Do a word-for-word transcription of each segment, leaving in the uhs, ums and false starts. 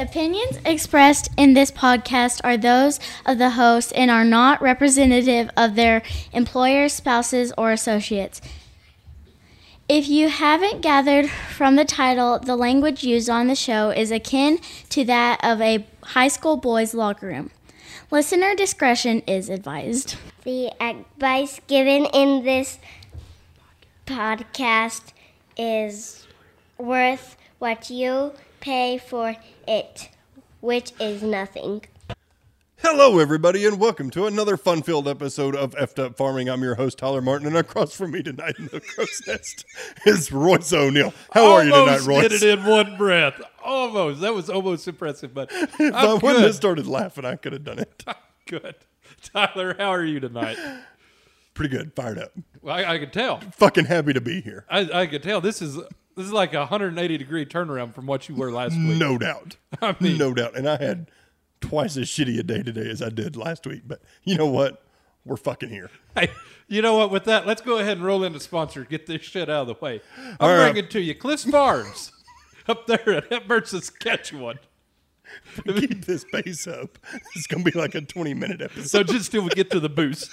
The opinions expressed in this podcast are those of the host and are not representative of their employers, spouses, or associates. If you haven't gathered from the title, the language used on the show is akin to that of a high school boys' locker room. Listener discretion is advised. The advice given in this podcast is worth what you pay for it, which is nothing. Hello, everybody, and welcome to another fun-filled episode of Effed Up Farming. I'm your host, Tyler Martin, and across from me tonight in the crow's nest is Royce O'Neal. How almost are you tonight, Royce? Did it in one breath. Almost. That was almost impressive, but If I'm I wouldn't have good. started laughing, I could have done it. Good. Tyler, how are you tonight? Pretty good. Fired up. Well, I, I could tell. Fucking happy to be here. I, I could tell. This is this is like a one hundred eighty degree turnaround from what you were last week. No doubt. I mean- no doubt. And I had twice as shitty a day today as I did last week. But you know what? We're fucking here. Hey, you know what? With that, let's go ahead and roll into sponsor. Get this shit out of the way. I'm All right. bringing to you Cliff's Farms up there at Hepburn, Saskatchewan. Keep this pace up. It's going to be like a twenty-minute episode. So just till we get to the boost.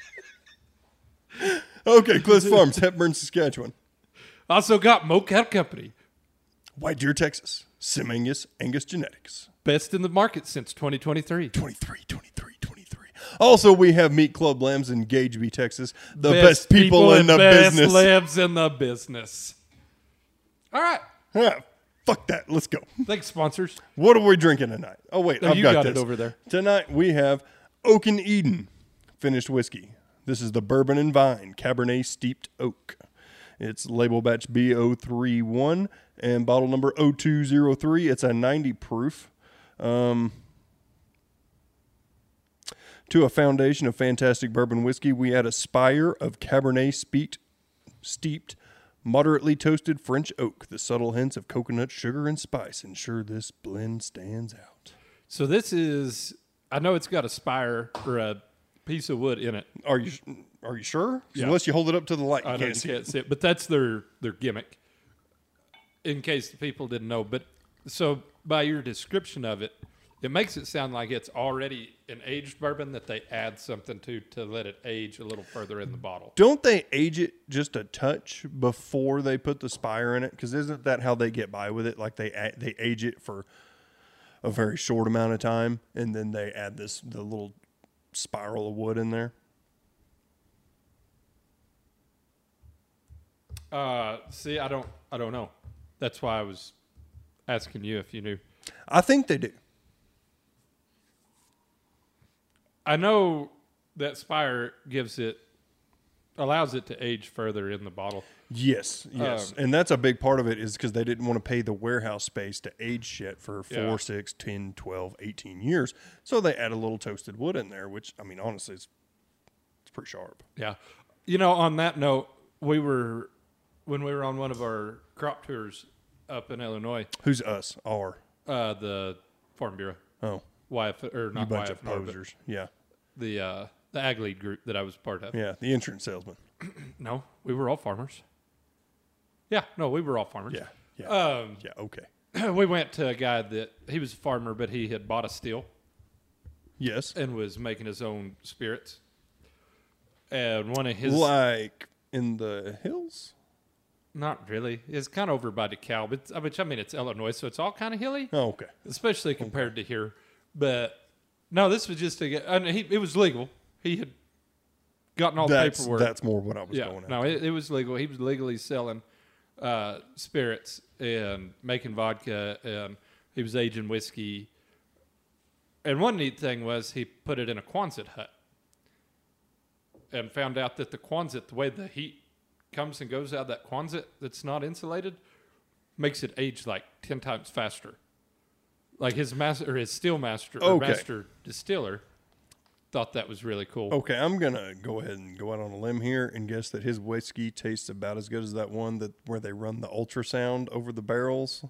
Okay, Cliff's Farms, Hepburn, Saskatchewan. Also got Mo Cow Company. White Deer, Texas. Sim Angus, Angus Genetics. Best in the market since twenty twenty-three. twenty-three, twenty-three, twenty-three. Also, we have Meat Club Lambs in Gageby, Texas. The best, people, in the best business. Labs in the business. All right. Ah, fuck that. Let's go. Thanks, sponsors. What are we drinking tonight? Oh, wait. No, I've you got, got this. it over there. Tonight, we have Oak and Eden finished whiskey. This is the Bourbon and Vine Cabernet Steeped Oak. It's label batch B zero three one and bottle number zero two zero three. It's a ninety proof. Um, to a foundation of fantastic bourbon whiskey, we add a spire of Cabernet steeped, steeped, moderately toasted French oak. The subtle hints of coconut, sugar, and spice ensure this blend stands out. So this is, I know it's got a spire or a piece of wood in it. Are you are you sure? 'Cause Yeah. Unless you hold it up to the light, you I know can't you see can't it. see it, but that's their, their gimmick, in case the people didn't know. But so by your description of it, it makes it sound like it's already an aged bourbon that they add something to to let it age a little further in the bottle. Don't they age it just a touch before they put the spire in it? Because isn't that how they get by with it? Like they a- they age it for a very short amount of time, and then they add this the little spiral of wood in there. Uh, see, I don't, I don't know. That's why I was asking you if you knew. I think they do. I know that spire gives it, allows it to age further in the bottle. Yes, yes, Um, and that's a big part of it is because they didn't want to pay the warehouse space to age shit for four, Yeah. six, ten, twelve, eighteen years. So they add a little toasted wood in there, which, I mean, honestly, it's, it's pretty sharp. Yeah. You know, on that note, we were, when we were on one of our crop tours up in Illinois, Who's us? Our. uh, the Farm Bureau, Oh, Y F, or you not bunch Y of F N R, but posers. Yeah, the, uh, the Ag Lead group that I was part of. yeah, the insurance salesman. No, we were all farmers. Yeah, no, we were all farmers. Yeah, yeah, Um, yeah, okay. we went to a guy that, he was a farmer, but he had bought a still Yes. and was making his own spirits. And one of his... Like in the hills? Not really. It's kind of over by DeKalb. It's, I mean, I mean, it's Illinois, so it's all kind of hilly, Oh, okay. especially compared to here. But no, this was just a. I mean, he, it was legal. He had gotten all the That's, paperwork. that's more what I was yeah, going at. no, it, it was legal. He was legally selling uh, spirits and making vodka, and he was aging whiskey. And one neat thing was he put it in a Quonset hut, and found out that the Quonset, the way the heat comes and goes out of that Quonset that's not insulated, makes it age like ten times faster. Like his master, or his still master, or Okay. master distiller, thought that was really cool. Okay, I'm gonna go ahead and go out on a limb here and guess that his whiskey tastes about as good as that one that where they run the ultrasound over the barrels.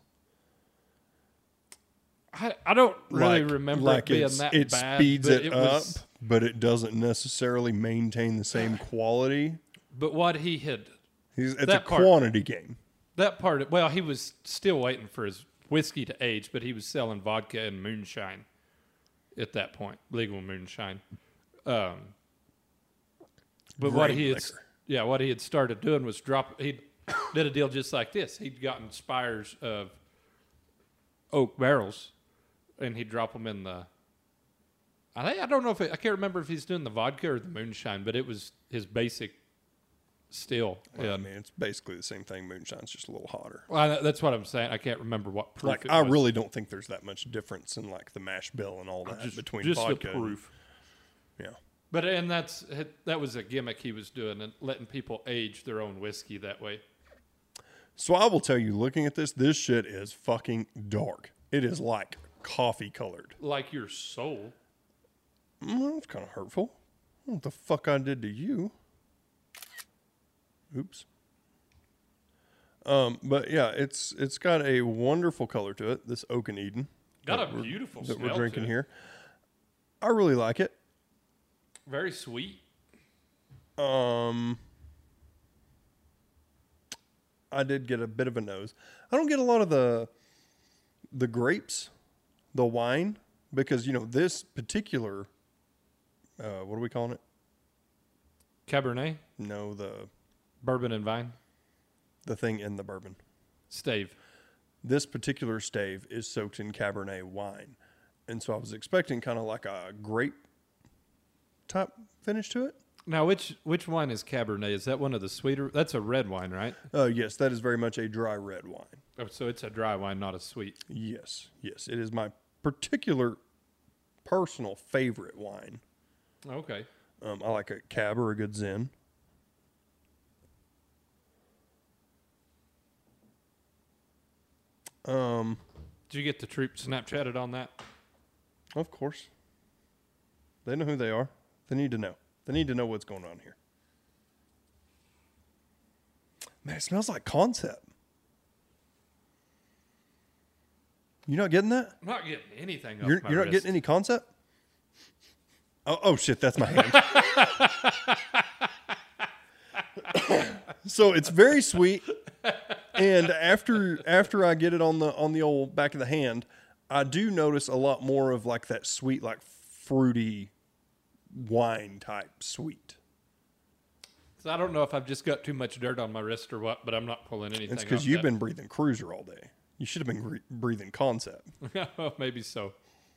I, I don't really Like- remember like it being it's- that it bad. speeds but it, was, up, but it doesn't necessarily maintain the same quality. But what he had, He's, it's That a part. quantity game. that part, well, he was still waiting for his whiskey to age, but he was selling vodka and moonshine at that point, legal moonshine. Um, but what Great he had, liquor. yeah, what he had started doing was drop. He did a deal just like this. He'd gotten spires of oak barrels, and he'd drop them in the. I think I don't know if it, I can't remember if he's doing the vodka or the moonshine, but it was his basic still. Well, I and- mean, it's basically the same thing. Moonshine's just a little hotter. Well, that- that's what I'm saying. I can't remember what proof Like, it I was. really don't think there's that much difference in like the mash bill and all that just, between just vodka. the and- proof. yeah. But and that's that was a gimmick he was doing, and letting people age their own whiskey that way. So I will tell you, looking at this, this shit is fucking dark. It is like coffee colored. Like your soul. Mm, that's kind of hurtful. What the fuck I did to you? Oops. Um, but yeah, it's it's got a wonderful color to it. This Oak and Eden Got that a we're- beautiful that smell we're drinking to it. here. I really like it. Very sweet. Um, I did get a bit of a nose. I don't get a lot of the the grapes, the wine, because you know this particular. Uh, what are we calling it? Cabernet, No, the bourbon and vine, the thing in the bourbon. stave. This particular stave is soaked in Cabernet wine, and so I was expecting kind of like a grape type finish to it. Now, which which wine is Cabernet? Is that one of the sweeter? That's a red wine, right? Uh, yes, that is very much a dry red wine. Oh, so it's a dry wine, not a sweet. Yes, yes, it is my particular personal favorite wine. Okay. Um, I like a cab or a good Zin. Um, Did you get the troop Snapchatted on that? of course. They know who they are. They need to know. They need to know what's going on here. Man, it smells like Concept. You not getting that? I'm not getting anything off You're, my you're not wrist. getting any Concept? Oh, oh shit, that's my hand. So it's very sweet, and after after I get it on the on the old back of the hand, I do notice a lot more of like that sweet, like fruity wine type sweet. So I don't know if I've just got too much dirt on my wrist or what, but I'm not pulling anything. It's because off you've that. been breathing Cruiser all day. You should have been gre- breathing Concept. Maybe so.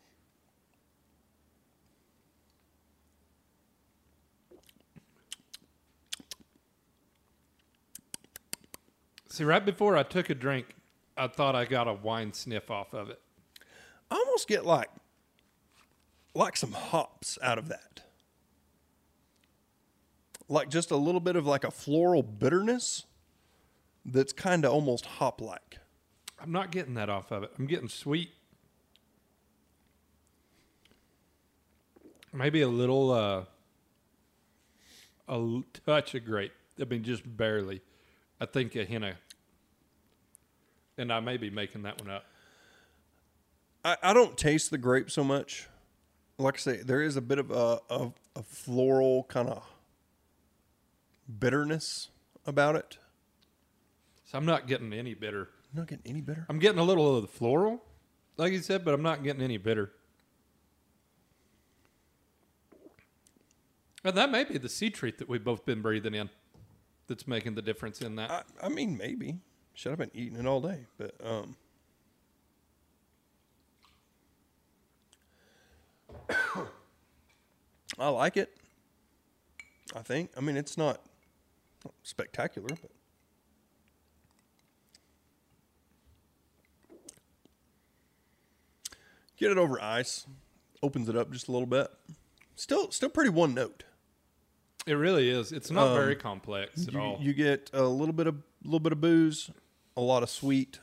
See, right before I took a drink, I thought I got a wine sniff off of it. I almost get like like some hops out of that. Like just a little bit of like a floral bitterness that's kind of almost hop-like. I'm not getting that off of it. I'm getting sweet. Maybe a little, uh, a l- touch of grape. I mean, just barely. I think a hint of, and I may be making that one up. I, I don't taste the grape so much. Like I say, there is a bit of a, a, a floral kind of bitterness about it. So I'm not getting any bitter. You're not getting any bitter? I'm getting a little of the floral, like you said, but I'm not getting any bitter. And that may be the sea treat that we've both been breathing in that's making the difference in that. I, I mean, maybe. Should have been eating it all day, but um. I like it. I think. I mean, it's not spectacular, but get it over ice, opens it up just a little bit. Still, still pretty one note. It really is. It's not Um, very complex at You, all. you get a little bit of little bit of booze, a lot of sweet.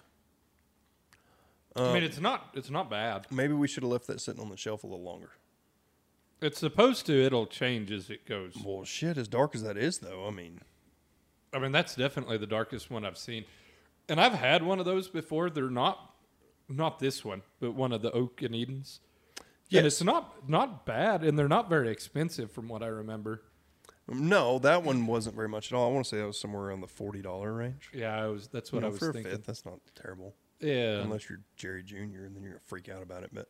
I mean, it's not. It's not bad. Maybe we should have left that sitting on the shelf a little longer. It's supposed to. It'll change as it goes. Well, shit, as dark as that is, though, I mean, I mean, that's definitely the darkest one I've seen, and I've had one of those before. They're not, not this one, but one of the Oak and Edens. Yes. And it's not not bad, and they're not very expensive from what I remember. no, that one wasn't very much at all. I want to say that was somewhere around the forty dollar range. Yeah, I was. That's what You know, I was for a thinking. fifth, that's not terrible. Yeah. Unless you're Jerry Junior and then you're gonna freak out about it. But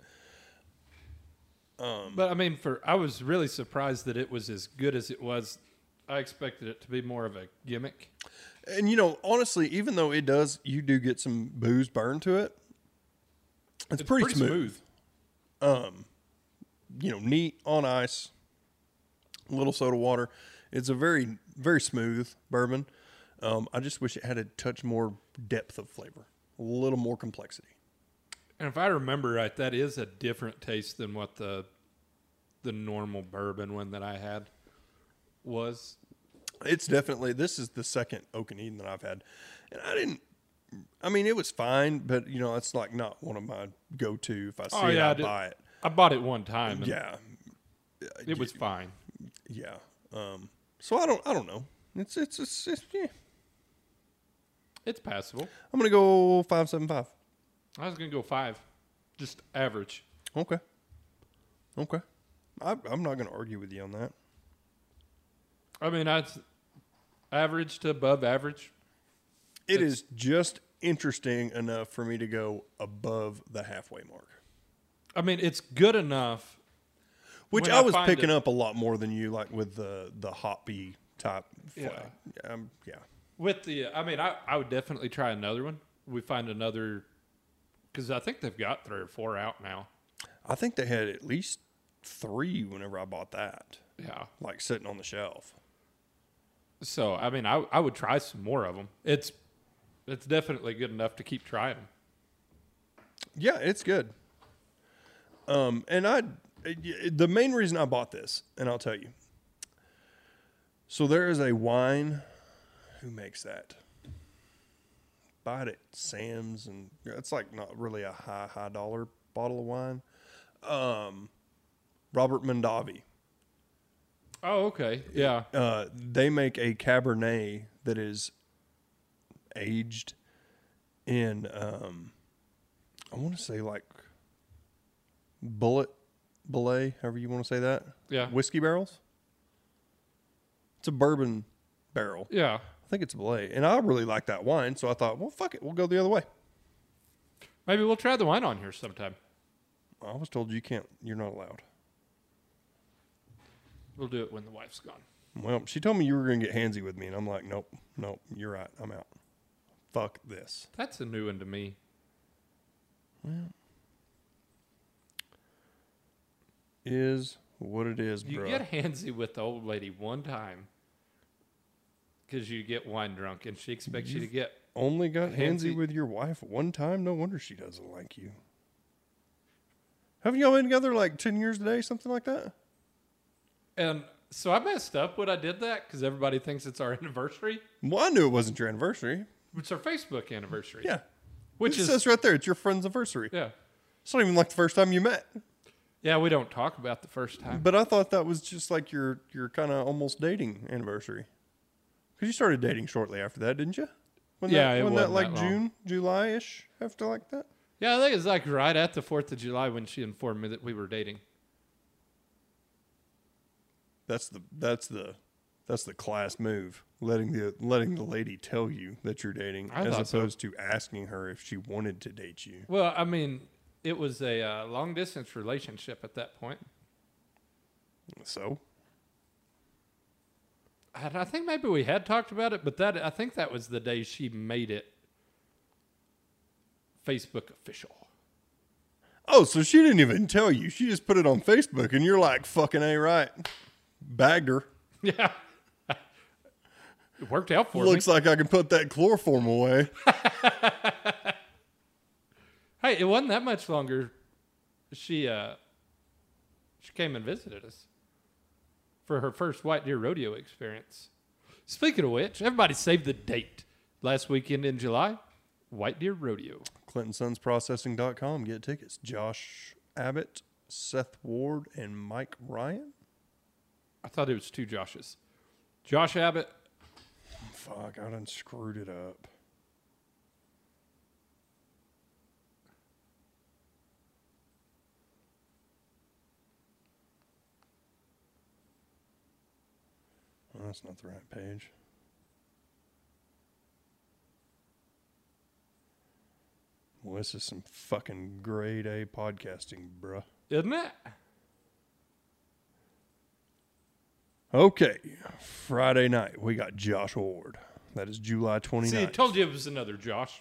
But I mean, for I was really surprised that it was as good as it was. I expected it to be more of a gimmick. and you know, honestly, even though it does, you do get some booze burn to it. It's, It's pretty, pretty smooth. Um, you know, neat on ice, a little soda water. It's a very, very smooth bourbon. Um, I just wish it had a touch more depth of flavor, a little more complexity. And if I remember right, that is a different taste than what the the normal bourbon one that I had was. It's definitely, this is the second Oak and Eden that I've had. And I didn't, I mean, it was fine, but, you know, it's like not one of my go-to. If I see Oh, it, yeah, I I did- buy it. I bought it one time. And Yeah. it was fine. Yeah. Um, so I don't, I don't know. It's, it's, it's, it's yeah. It's passable. I'm going to go five seven five. I was gonna go five, just average. Okay. Okay. I, I'm not going to argue with you on that. I mean, I'd average to above average. It is just interesting enough for me to go above the halfway mark, I mean, it's good enough. which When I I was find picking it- up a lot more than you, like with the the hoppy type. Yeah. flag. Um, yeah. With the, I mean, I, I would definitely try another one. We find another, because I think they've got three or four out now. I think they had at least three whenever I bought that, Yeah. like sitting on the shelf. So I mean, I I would try some more of them. It's it's definitely good enough to keep trying them. Yeah, it's good. Um, and I, the main reason I bought this, and I'll tell you. So there is a wine. Who makes that? Buy it at Sam's, and it's like not really a high high dollar bottle of wine. Um, Robert Mondavi. Oh, okay. Yeah. Uh, they make a Cabernet that is aged in, um, I want to say like bullet belay, however you want to say that. Yeah. Whiskey barrels. It's a bourbon barrel. Yeah. I think it's belay, and I really like that wine, so I thought, well, fuck it, we'll go the other way. Maybe we'll try the wine on here sometime. I was told you can't. You're not allowed. We'll do it when the wife's gone. Well, she told me you were going to get handsy with me, and I'm like, nope, nope, you're right. I'm out. Fuck this. That's a new one to me. Is what it is, You bro. get handsy with the old lady one time because you get wine drunk, and she expects you to get. Only got handsy Handsy. with your wife one time? No wonder she doesn't like you. Haven't y'all been together like ten years today, something like that? And so I messed up when I did that because everybody thinks it's our anniversary. Well, I knew it wasn't your anniversary. It's our Facebook anniversary. Yeah. Which it is says right there, it's your friend's anniversary. yeah, It's not even like the first time you met. yeah. We don't talk about the first time. But I thought that was just like your your kind of almost dating anniversary. Because you started dating shortly after that, didn't you? When Yeah, that, it when that wasn't like that long. June, July-ish, after like that. Yeah, I think it's like right at the Fourth of July when she informed me that we were dating. That's the that's the that's the class move. Letting the letting the lady tell you that you're dating, I as thought so. opposed to asking her if she wanted to date you. Well, I mean, it was a uh, long distance relationship at that point. So And I think maybe we had talked about it, but that I think that was the day she made it Facebook official. Oh, so she didn't even tell you. She just put it on Facebook, and you're like, fucking A right. Bagged her. Yeah. It worked out for Looks me. like I can put that chloroform away. Hey, it wasn't that much longer. She uh she came and visited us for her first White Deer Rodeo experience. Speaking of which, everybody save the date. Last weekend in July, White Deer Rodeo. Clinton Sons Processing dot com. Get tickets. Josh Abbott, Seth Ward, and Mike Ryan. I thought it was two Joshes. Josh Abbott. Fuck, I done screwed it up. Well, that's not the right page. Well, this is some fucking grade A podcasting, bruh. Isn't it? Okay, Friday night, we got Josh Ward. That is July twenty-ninth. See, I told you it was another Josh.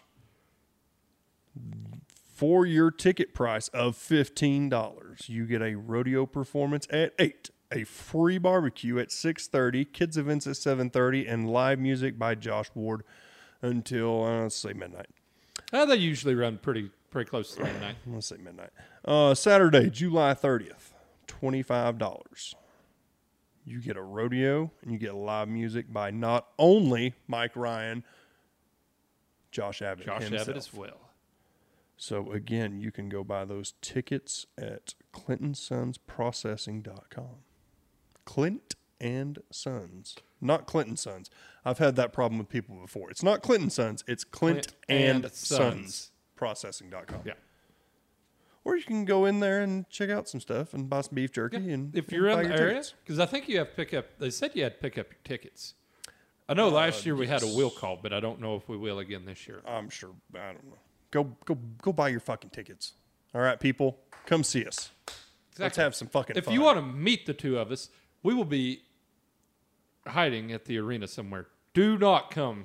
For your ticket price of fifteen dollars, you get a rodeo performance at eight, a free barbecue at six thirty, kids events at seven thirty, and live music by Josh Ward until, uh, let's say, midnight. Uh, they usually run pretty pretty close to midnight. Let's say midnight. Uh, Saturday, July thirtieth, twenty-five dollars. You get a rodeo, and you get live music by not only Mike Ryan, Josh Abbott Josh himself. Abbott as well. So, again, you can go buy those tickets at clinton sons processing dot com. Clint and Sons. Not Clinton Sons. I've had that problem with people before. It's not Clinton Sons. It's Clint, Clint and, and Sons. Sons. processing dot com. Yeah. Or you can go in there and check out some stuff and buy some beef jerky. Yeah. and If and you're buy in the your area, tickets. because I think you have to pick up. They said you had to pick up your tickets. I know last year we had a yes. will call, but I don't know if we will again this year. I'm sure. I don't know. Go, go, go buy your fucking tickets. All right, people. Come see us. Let's Exactly. have some fucking If fun. you want to meet the two of us, we will be hiding at the arena somewhere. Do not come.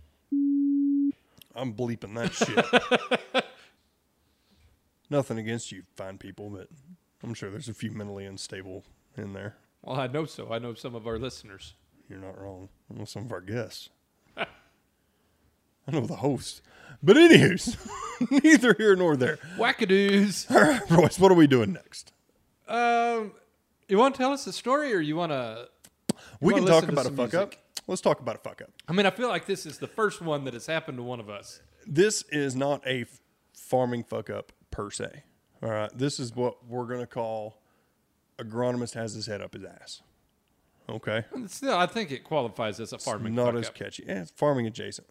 I'm bleeping that shit. Nothing against you fine people, but I'm sure there's a few mentally unstable in there. Well, I know so. I know some of our listeners. You're not wrong. I know some of our guests. I know the host. But anywho's, neither here nor there. Wackadoos. All right, Royce, what are we doing next? Um, you want to tell us a story, or you want to? We wanna can talk listen to about a some fuck music? up. Let's talk about a fuck up. I mean, I feel like this is the first one that has happened to one of us. This is not a f- farming fuck up per se. All right, this is what we're going to call agronomist has his head up his ass. Okay? And still, I think it qualifies as a farming. Not fuck as up. catchy. Yeah, it's farming adjacent.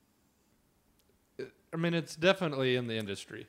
I mean, it's definitely in the industry.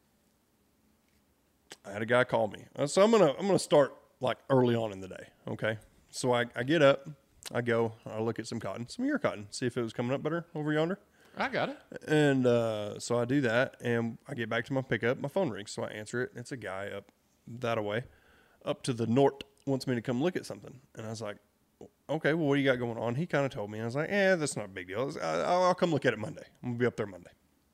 I had a guy call me. Uh, So I'm gonna I'm gonna start like early on in the day. Okay. So I, I get up, I go, I look at some cotton, some of your cotton, see if it was coming up better over yonder. I got it. And uh, so I do that, and I get back to my pickup. My phone rings, so I answer it. It's a guy up that away, up to the north, wants me to come look at something. And I was like, okay, well, what do you got going on? He kind of told me. And I was like, eh, that's not a big deal. I was, I- I'll, I'll come look at it Monday. I'm going to be up there Monday.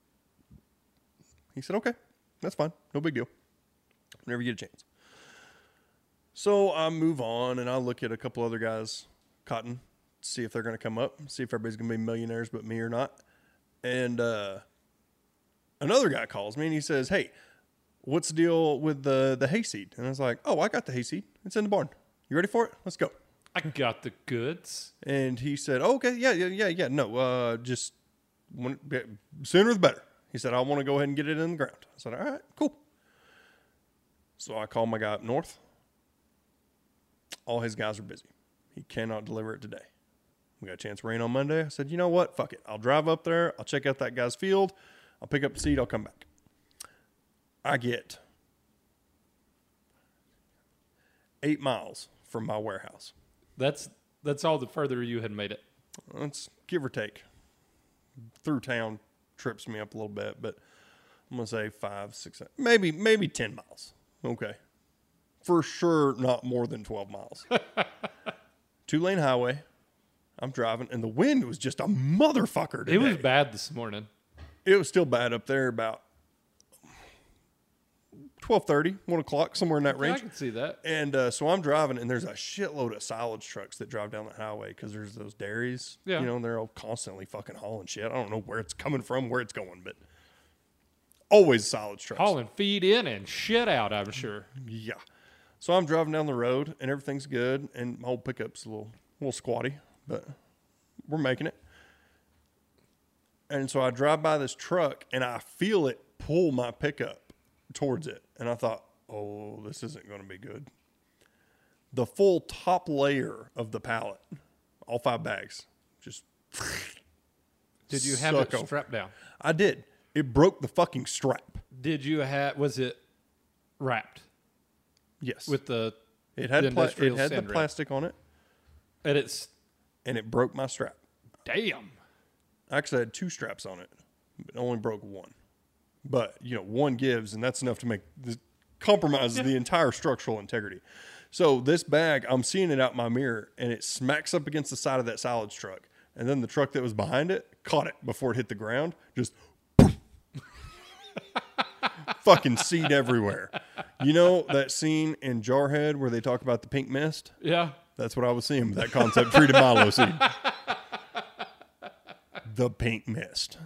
He said, okay, that's fine. No big deal. Whenever you get a chance. So I move on, and I look at a couple other guys, cotton, see if they're going to come up, see if everybody's going to be millionaires but me or not. And uh, another guy calls me, and he says, hey, what's the deal with the, the hayseed? And I was like, oh, I got the hayseed. It's in the barn. You ready for it? Let's go. I got the goods. And he said, oh, okay, yeah, yeah, yeah, yeah. No, uh, just when, sooner the better. He said, I want to go ahead and get it in the ground. I said, all right, cool. So I called my guy up north. All his guys are busy. He cannot deliver it today. We got a chance of rain on Monday. I said, you know what? Fuck it. I'll drive up there. I'll check out that guy's field. I'll pick up the seed. I'll come back. I get eight miles from my warehouse. That's that's all the further you had made it. That's give or take. Through town trips me up a little bit, but I'm gonna say five, six, maybe maybe ten miles. Okay, for sure, not more than twelve miles. Two lane highway. I'm driving, and the wind was just a motherfucker today. It was bad this morning. It was still bad up there about twelve thirty, one o'clock, somewhere in that Yeah, range. I can see that. And uh, so I'm driving, and there's a shitload of silage trucks that drive down the highway because there's those dairies. Yeah. You know, and they're all constantly fucking hauling shit. I don't know where it's coming from, where it's going, but always silage trucks. Hauling feed in and shit out, I'm sure. Yeah. So I'm driving down the road, and everything's good, and my whole pickup's a little, little squatty, but we're making it. And so I drive by this truck, and I feel it pull my pickup towards it. And I thought, oh, this isn't going to be good. The full top layer of the pallet, all five bags, just Did you have suck it over. strapped down? I did. It broke the fucking strap. Did you have? Was it wrapped Yes. with the? it had the pla- it industrial had the sand wrap? plastic on it, And it's and it broke my strap. damn. Actually, I had two straps on it, but it only broke one. but you know, one gives, and that's enough to make this compromises the entire structural integrity. So this bag, I'm seeing it out my mirror, and it smacks up against the side of that salads truck, and then the truck that was behind it caught it before it hit the ground, just fucking seed everywhere. You know that scene in Jarhead where they talk about the pink mist? Yeah. That's what I was seeing with that concept treated Milo seed. The pink mist.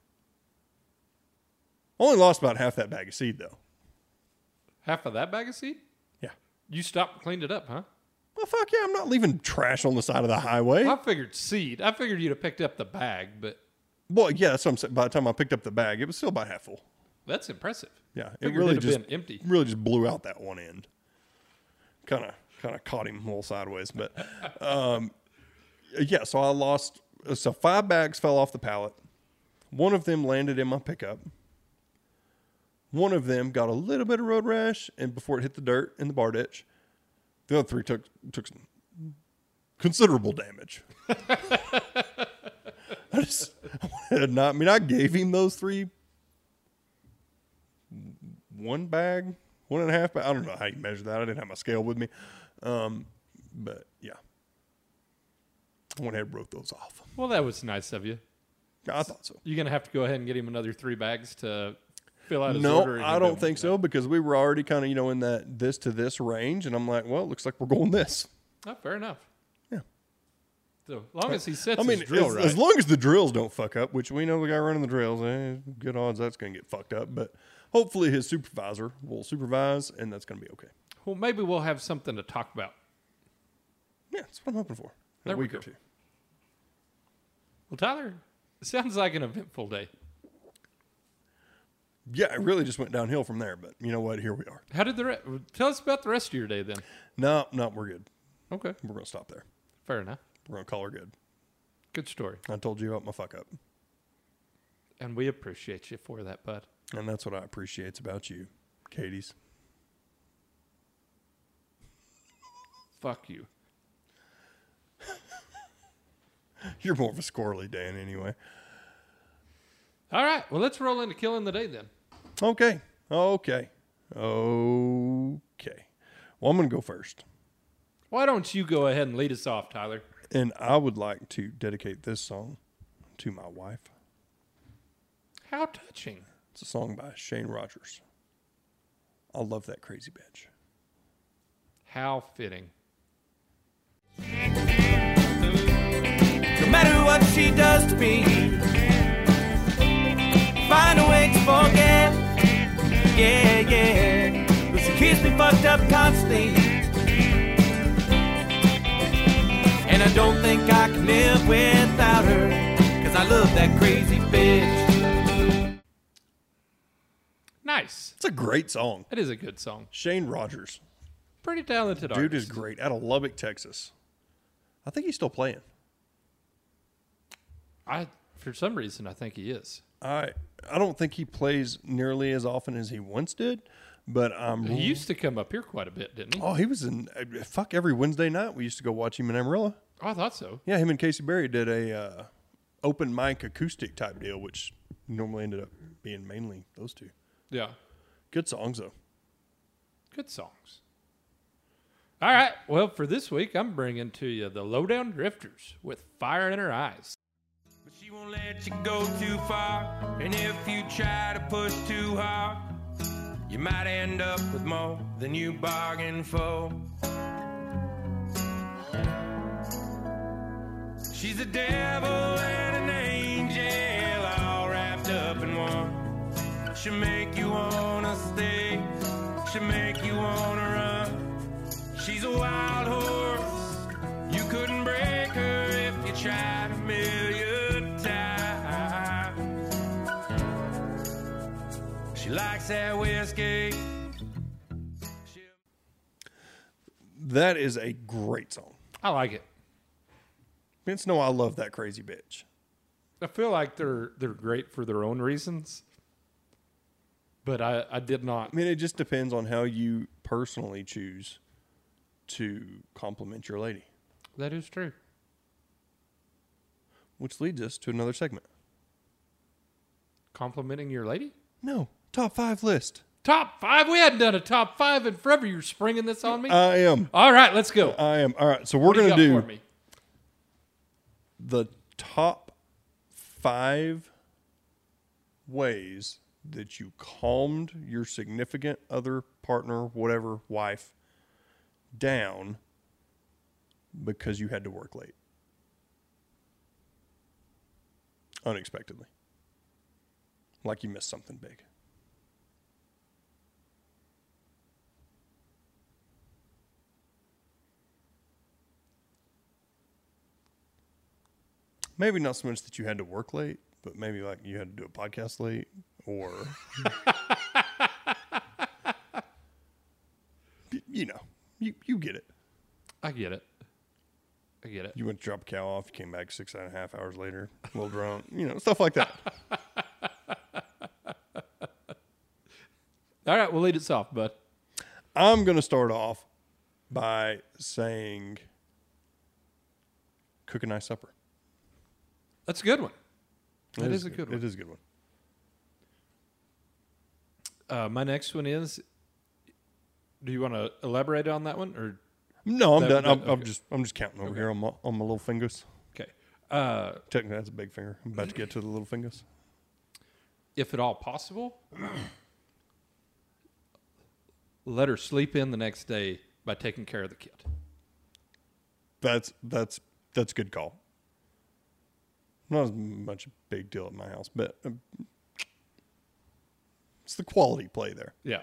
Only lost about half that bag of seed, though. Half of that bag of seed? Yeah. You stopped and cleaned it up, huh? Well, fuck yeah, I'm not leaving trash on the side of the highway. I figured seed. I figured you'd have picked up the bag, but Well, yeah, that's what I'm saying. By the time I picked up the bag, it was still about half full. that's impressive. Yeah, it Figured really it'd have just been empty. really just blew out that one end. Kind of kind of caught him a little sideways, but um, yeah. So I lost. So five bags fell off the pallet. One of them landed in my pickup. One of them got a little bit of road rash, and before it hit the dirt in the bar ditch, the other three took took some considerable damage. I just I wanted to not. I mean, I gave him those three. One bag, one and a half bag. I don't know how you measure that. I didn't have my scale with me. Um, but yeah. I went ahead and wrote those off. Well, that was nice of you. I thought so. You're going to have to go ahead and get him another three bags to fill out his No, order. and I he'll don't be- think so because we were already kind of, you know, in that this to this range. And I'm like, well, it looks like we're going this. Oh, fair enough. Yeah. So as long as he sets I mean, his drill as, right. as long as the drills don't fuck up, which we know the guy running the drills, eh, good odds that's going to get fucked up. But hopefully his supervisor will supervise and that's going to be okay. Well, maybe we'll have something to talk about. Yeah, that's what I'm hoping for. In There a we week go. or two. Well, Tyler, it sounds like an eventful day. Yeah, it really just went downhill from there. But you know what? Here we are. How did the re- tell us about the rest of your day then? No, no, we're good. Okay, We're going to stop there. fair enough. We're going to call her good. Good story, I told you about my fuck up. and we appreciate you for that, bud. And that's what I appreciate about you, Katie's. Fuck you. You're more of a squirrely Dan anyway. All right, well, let's roll into killing the day then. Okay. Okay. Okay. Well, I'm going to go first. Why don't you go ahead and lead us off, Tyler? And I would like to dedicate this song to my wife. How touching. It's a song by Shane Rogers. I love that crazy bitch. How fitting. No matter what she does to me, find a way to forget. Yeah, yeah. But she keeps me fucked up constantly, and I don't think I can live without her, 'cause I love that crazy bitch. Nice. It's a great song. That is a good song. Shane Rogers. Pretty talented Dude artist. is great. Out of Lubbock, Texas. I think he's still playing. I, for some reason, I think he is. I I don't think he plays nearly as often as he once did, but um, He used to come up here quite a bit, didn't he? oh, he was in uh, fuck every Wednesday night. We used to go watch him in Amarillo. Oh, I thought so. Yeah, him and Casey Berry did a uh, open mic acoustic type deal, which normally ended up being mainly those two. Yeah. Good songs though. Good songs. All right. Well, for this week, I'm bringing to you the Lowdown Drifters with Fire in Her Eyes. But she won't let you go too far, and if you try to push too hard, you might end up with more than you bargained for. She's a devil and an angel, all wrapped up in one. She'll make you wanna stay, she'll make you wanna run. She's a wild horse, you couldn't break her if you tried a million times. She likes that whiskey. She'll That is a great song. I like it. Vince, no, I love that crazy bitch. I feel like they're they're great for their own reasons, but I, I did not. I mean, it just depends on how you personally choose to compliment your lady, That is true. which leads us to another segment. Complimenting your lady? No, top five list. Top five? We hadn't done a top five in forever. You're springing this on me? I am. All right, let's go. I am. All right, so we're What do you going to got do for me? the top five ways that you calmed your significant other, partner, whatever, wife down because you had to work late. Unexpectedly. Like you missed something big. Maybe not so much that you had to work late, but maybe like you had to do a podcast late or, you know, you, you get it. I get it. I get it. You went to drop a cow off, you came back six and a half hours later, a little drunk, you know, stuff like that. All right, we'll lead us off, bud. I'm going to start off by saying cook a nice supper. That's a good one. It That is a good one. It is a good one. Uh, my next one is, do you want to elaborate on that one? Or No, I'm That- done. that- I'm, I'm okay. just I'm just counting over Okay. here on my on my little fingers. Okay. Uh, Technically, that's a big finger. I'm about to get to the little fingers. if at all possible, let her sleep in the next day by taking care of the kid. That's that's that's a good call. Not as much a big deal at my house, but um, it's the quality play there. Yeah.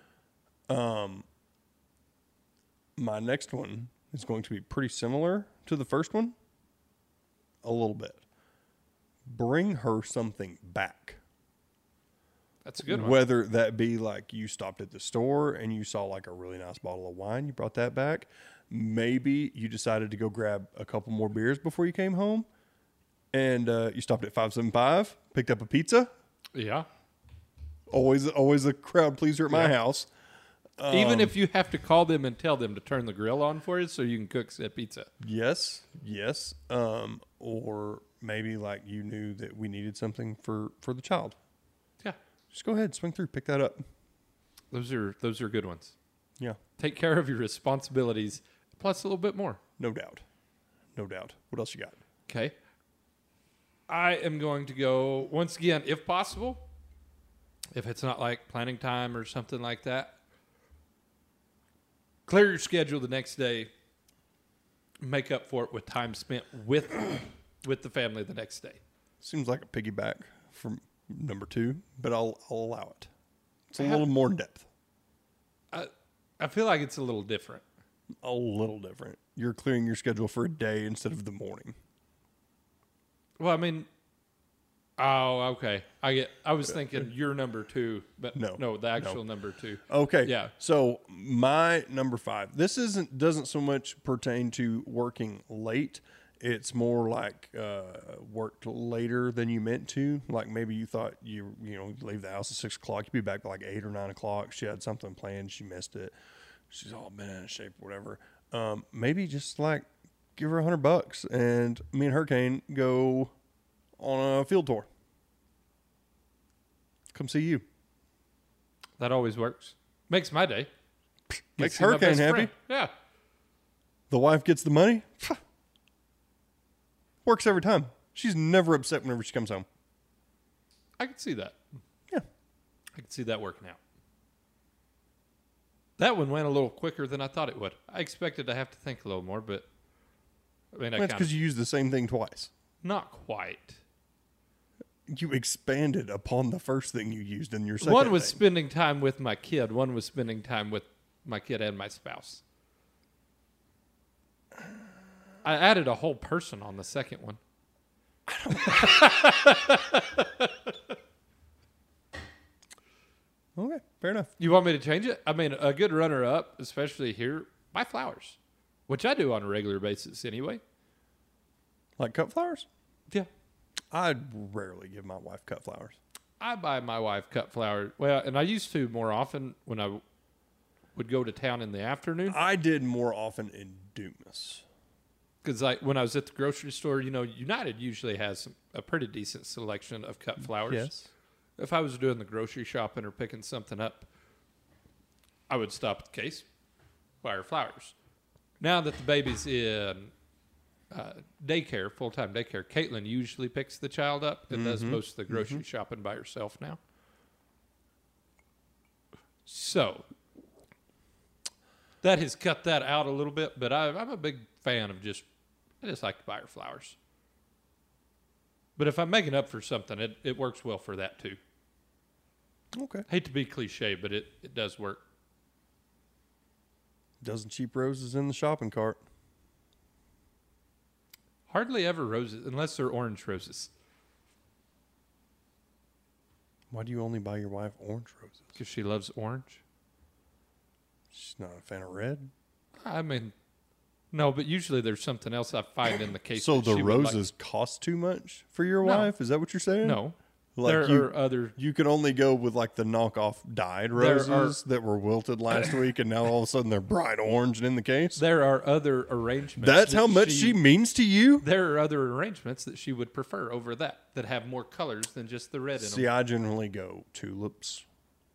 My next one is going to be pretty similar to the first one, a little bit. Bring her something back. That's a good one. Whether that be like you stopped at the store and you saw like a really nice bottle of wine, you brought that back. Maybe you decided to go grab a couple more beers before you came home, and uh, you stopped at five seventy-five, picked up a pizza. Yeah. Always, always a crowd pleaser at my Yeah. house. Even if you have to call them and tell them to turn the grill on for you so you can cook said pizza. Yes, yes. Um, or maybe like you knew that we needed something for for the child. Yeah. Just go ahead, swing through, pick that up. Those are those are good ones. Yeah, Take care of your responsibilities plus a little bit more. no doubt, no doubt. What else you got? Okay. I am going to go once again, if possible, if it's not like planning time or something like that. Clear your schedule the next day. Make up for it with time spent with with the family the next day. Seems like a piggyback from number two, but I'll I'll allow it. It's a little more in depth, I I feel like it's a little different. a little different. You're clearing your schedule for a day instead of the morning. Well, I mean, oh, okay. I get. I was thinking your number two, but No, no, the no. actual number two. Okay. Yeah. So my number five. This isn't doesn't so much pertain to working late. It's more like uh, worked later than you meant to. Like maybe you thought you you know leave the house at six o'clock. You'd be back by like eight or nine o'clock. She had something planned. She missed it. She's all been out of shape, or whatever. Um, maybe just like give her a hundred bucks, and me and Hurricane go on a field tour. Come see you. That always works. Makes my day. Get Makes to see my Hurricane best happy. friend. Yeah. The wife gets the money. Works every time. She's never upset whenever she comes home. I can see that. Yeah. I can see that working out. That one went a little quicker than I thought it would. I expected to have to think a little more, but I mean, I That's kind because of you used the same thing twice. not quite. You expanded upon the first thing you used in your second One was thing. spending time with my kid. One was spending time with my kid and my spouse. I added a whole person on the second one. Okay, fair enough. You want me to change it? I mean, a good runner-up, especially here, buy flowers, which I do on a regular basis anyway. Like cut flowers? Yeah. I'd rarely give my wife cut flowers. I buy my wife cut flowers. Well, and I used to more often when I would go to town in the afternoon. I did more often in Dumas. Because like when I was at the grocery store, you know, United usually has some, a pretty decent selection of cut flowers. Yes. if I was doing the grocery shopping or picking something up, I would stop at the case, buy her flowers. Now that the baby's in uh, daycare, full-time daycare, Caitlin usually picks the child up and mm-hmm. does most of the grocery mm-hmm. shopping by herself now. So that has cut that out a little bit, but I, I'm a big fan of just, I just like to buy her flowers. But if I'm making up for something, it, it works well for that too. Okay. Hate to be cliche, but it, it does work. Dozen cheap roses in the shopping cart. Hardly ever roses, unless they're orange roses. Why do you only buy your wife orange roses? Because she loves orange. She's not a fan of red? I mean, no, but usually there's something else I find in the case. So the roses like. cost too much for your no. wife? Is that what you're saying? No. Like there you, are other. You can only go with like the knockoff dyed roses are, that were wilted last week, and now all of a sudden they're bright orange and in the case. There are other arrangements. That's that how much she, she means to you. There are other arrangements that she would prefer over that that have more colors than just the red in them. See, I generally go tulips.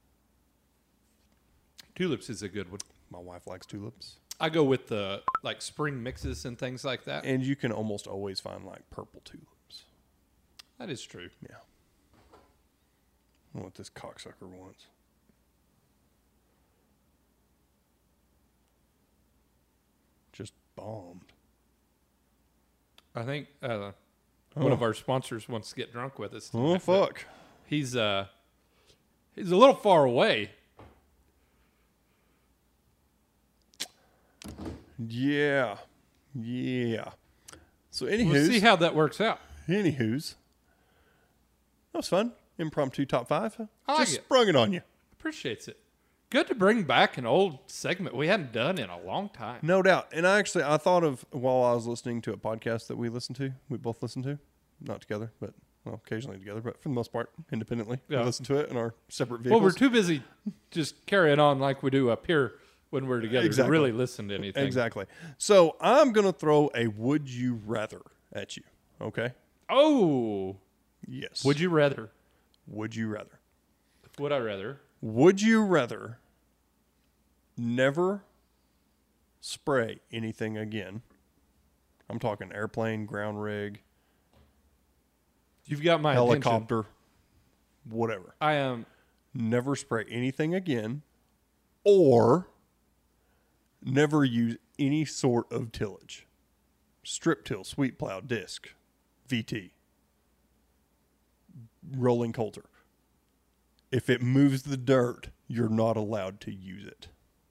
Tulips is a good one. My wife likes tulips. I go with the like spring mixes and things like that. And you can almost always find like purple tulips. That is true. Yeah. I don't know what this cocksucker wants. Just bombed. I think uh, oh. one of our sponsors wants to get drunk with us. Oh, fuck. He's uh, he's a little far away. Yeah. Yeah. So, anywho's. We'll see how that works out. Anywho's. That was fun. Impromptu top five. I like Just it. sprung it on you. Appreciates it. Good to bring back an old segment we hadn't done in a long time. No doubt. And I actually, I thought of, while I was listening to a podcast that we listened to, we both listened to, not together, but, well, occasionally together, but for the most part, independently. Yeah. We listened to it in our separate vehicles. Well, we're too busy just carrying on like we do up here when we're together exactly. to really listen to anything. Exactly. So I'm going to throw a would you rather at you. Okay? Oh. Yes. Would you rather? Would you rather? Would I rather? Would you rather never spray anything again? I'm talking airplane, ground rig, You've got my helicopter, attention. whatever. I am. Never spray anything again, or never use any sort of tillage. Strip till, sweep plow, disc, V T, rolling coulter. If it moves the dirt, you're not allowed to use it.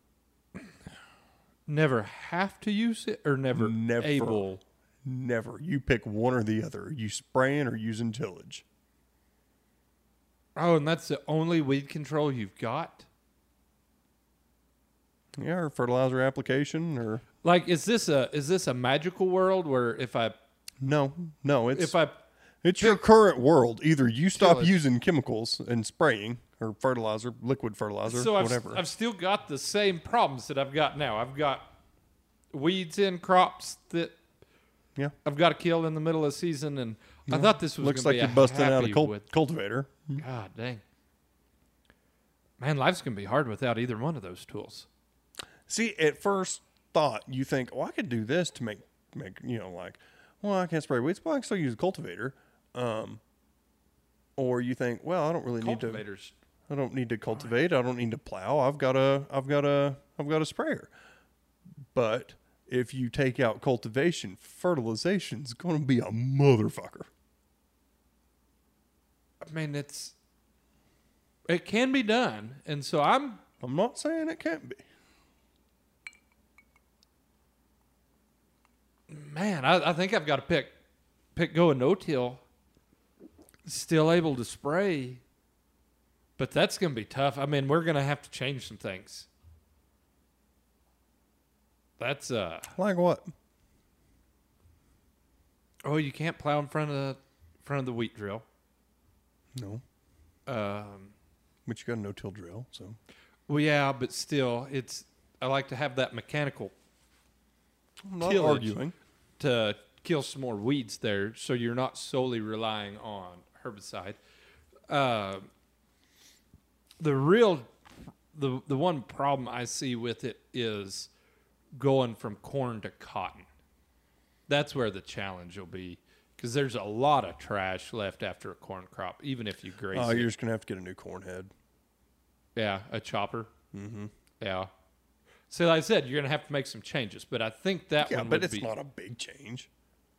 Never have to use it or never, Never. able? Never. You pick one or the other. You spraying or using tillage. Oh, and that's the only weed control you've got? Yeah, or fertilizer application or Like, is this a is this a magical world where if I no, no, it's if I it's your current world. Either you stop Tillage. using chemicals and spraying or fertilizer, liquid fertilizer, so I've, whatever. I've still got the same problems that I've got now. I've got weeds in crops that yeah. I've got to kill in the middle of the season, and I thought this was Looks gonna like be you're busting out a happy cult- with- cultivator. God dang. Man, life's going to be hard without either one of those tools. See, at first thought, you think, oh, I could do this to make, make you know, like, well, I can't spray weeds, but I can still use a cultivator. Um, or you think, well, I don't really need to. Cultivators. I don't need to cultivate. I don't need to plow. I've got a, I've got a, I've got a sprayer. But if you take out cultivation, fertilization's going to be a motherfucker. I mean, it's it can be done, and so I'm I'm not saying it can't be. man. I, I think I've got to pick pick going no till. Still able to spray, but that's going to be tough. I mean, we're going to have to change some things. That's uh Like what? oh, you can't plow in front of the front of the wheat drill. No. Um, But you got a no-till drill, so. well, yeah, but still, it's I like to have that mechanical I'm not tillage arguing. to kill some more weeds there, so you're not solely relying on herbicide. Uh, the real the the one problem I see with it is going from corn to cotton. That's where the challenge will be, because there's a lot of trash left after a corn crop, even if you graze Oh, it. you're just gonna have to get a new corn head. Yeah, a chopper. Mm-hmm. Yeah. So like I said, you're gonna have to make some changes, but I think that Yeah, one but would it's be not a big change.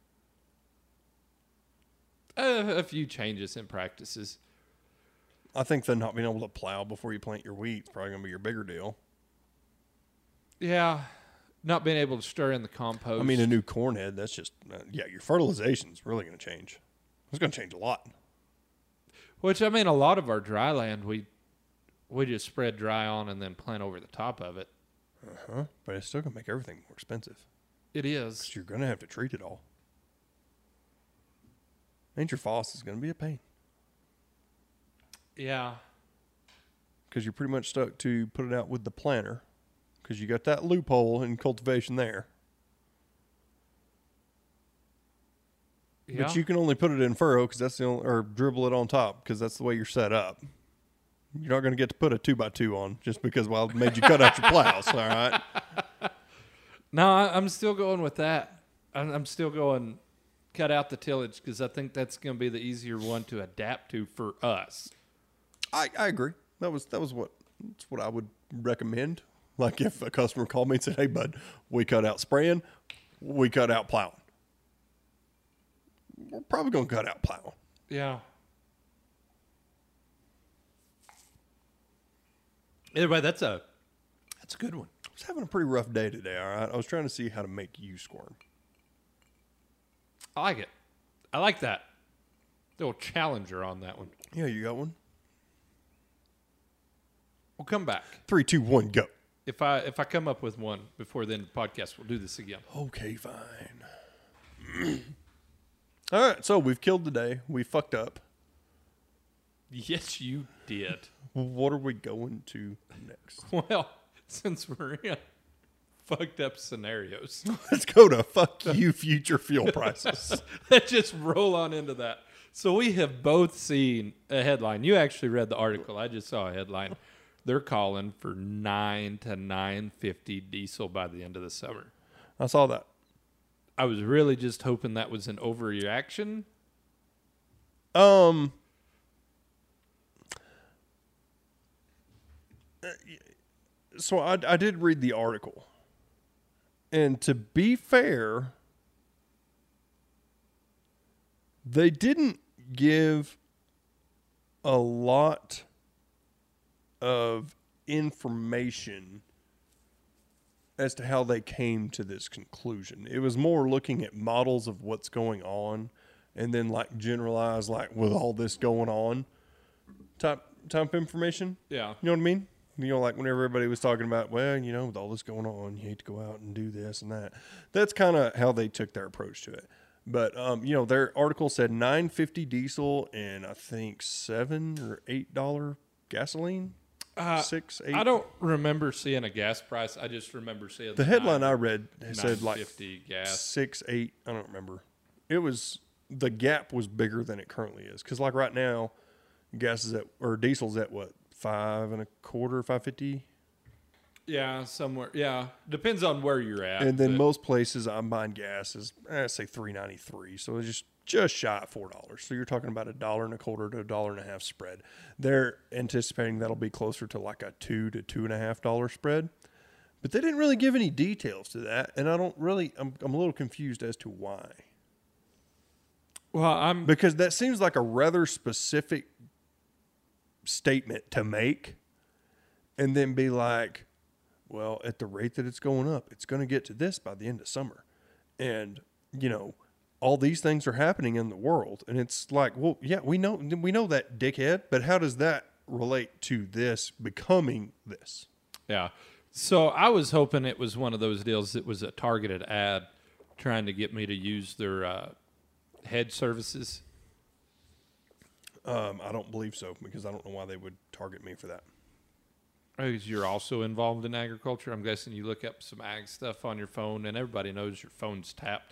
a, a few changes in practices. I think that not being able to plow before you plant your wheat is probably gonna be your bigger deal. Yeah, not being able to stir in the compost. I mean, a new corn head, that's just, uh, yeah, your fertilization's really going to change. It's going to change a lot. Which, I mean, a lot of our dry land, we we just spread dry on and then plant over the top of it. Uh-huh. But it's still going to make everything more expensive. It is. 'Cause you're going to have to treat it all. And your Foss is going to be a pain. Yeah. Because you're pretty much stuck to put it out with the planter. Because you got that loophole in cultivation there. Yeah. But you can only put it in furrow because that's the only, or dribble it on top because that's the way you're set up. You're not going to get to put a two by two on just because well, I made you cut out your plows. All right. No, I, I'm still going with that. I'm, I'm still going cut out the tillage because I think that's going to be the easier one to adapt to for us. I, I agree. That was that was what that's what I would recommend. Like if a customer called me and said, "Hey, bud, we cut out spraying, we cut out plowing." We're probably going to cut out plowing. Yeah. Anyway, that's a that's a good one. I was having a pretty rough day today. All right, I was trying to see how to make you squirm. I like it. I like that little challenger on that one. Yeah, you got one. We'll come back. Three, two, one, go. If I if I come up with one before the end of the podcast, we'll do this again. Okay, fine. All right, so we've killed the day. We fucked up. Yes, you did. What are we going to next? Well, since we're in fucked up scenarios, Let's go to fuck you future fuel prices. let's just roll on into that. So we have both seen a headline. You actually read the article. I just saw a headline. They're calling for nine to nine fifty diesel by the end of the summer. I saw that. I was really just hoping that was an overreaction. Um, so I, I did read the article. And to be fair, they didn't give a lot of information as to how they came to this conclusion. It was more looking at models of what's going on and then like generalized, like with all this going on type type information. Yeah. You know what I mean? You know, like whenever everybody was talking about, well, you know, with all this going on, you hate to go out and do this and that. That's kind of how they took their approach to it. But, um, you know, their article said nine fifty diesel and I think seven or eight dollar gasoline. Uh, Six, eight. I don't remember seeing a gas price. I just remember seeing The headline I read nine said like fifty gas. six, eight. I don't remember. It was the gap was bigger than it currently is because like right now, gas is at or diesel's at what five and a quarter, five fifty. Yeah, somewhere. Yeah, depends on where you're at. And then but- most places I'm buying gas is eh, say three ninety three. So it's just just shy of four dollars. So you're talking about a dollar and a quarter to a dollar and a half spread. They're anticipating that'll be closer to like a two to two and a half dollar spread. But they didn't really give any details to that, and I don't really. I'm I'm a little confused as to why. well, I'm Because that seems like a rather specific statement to make and then be like, well, at the rate that it's going up, it's going to get to this by the end of summer. And, you know, all these things are happening in the world. And it's like, well, yeah, we know, we know that, dickhead, but how does that relate to this becoming this? yeah. So I was hoping it was one of those deals that was a targeted ad trying to get me to use their uh, hedge services. Um, I don't believe so because I don't know why they would target me for that. Because you're also involved in agriculture. I'm guessing you look up some ag stuff on your phone, and everybody knows your phone's tapped.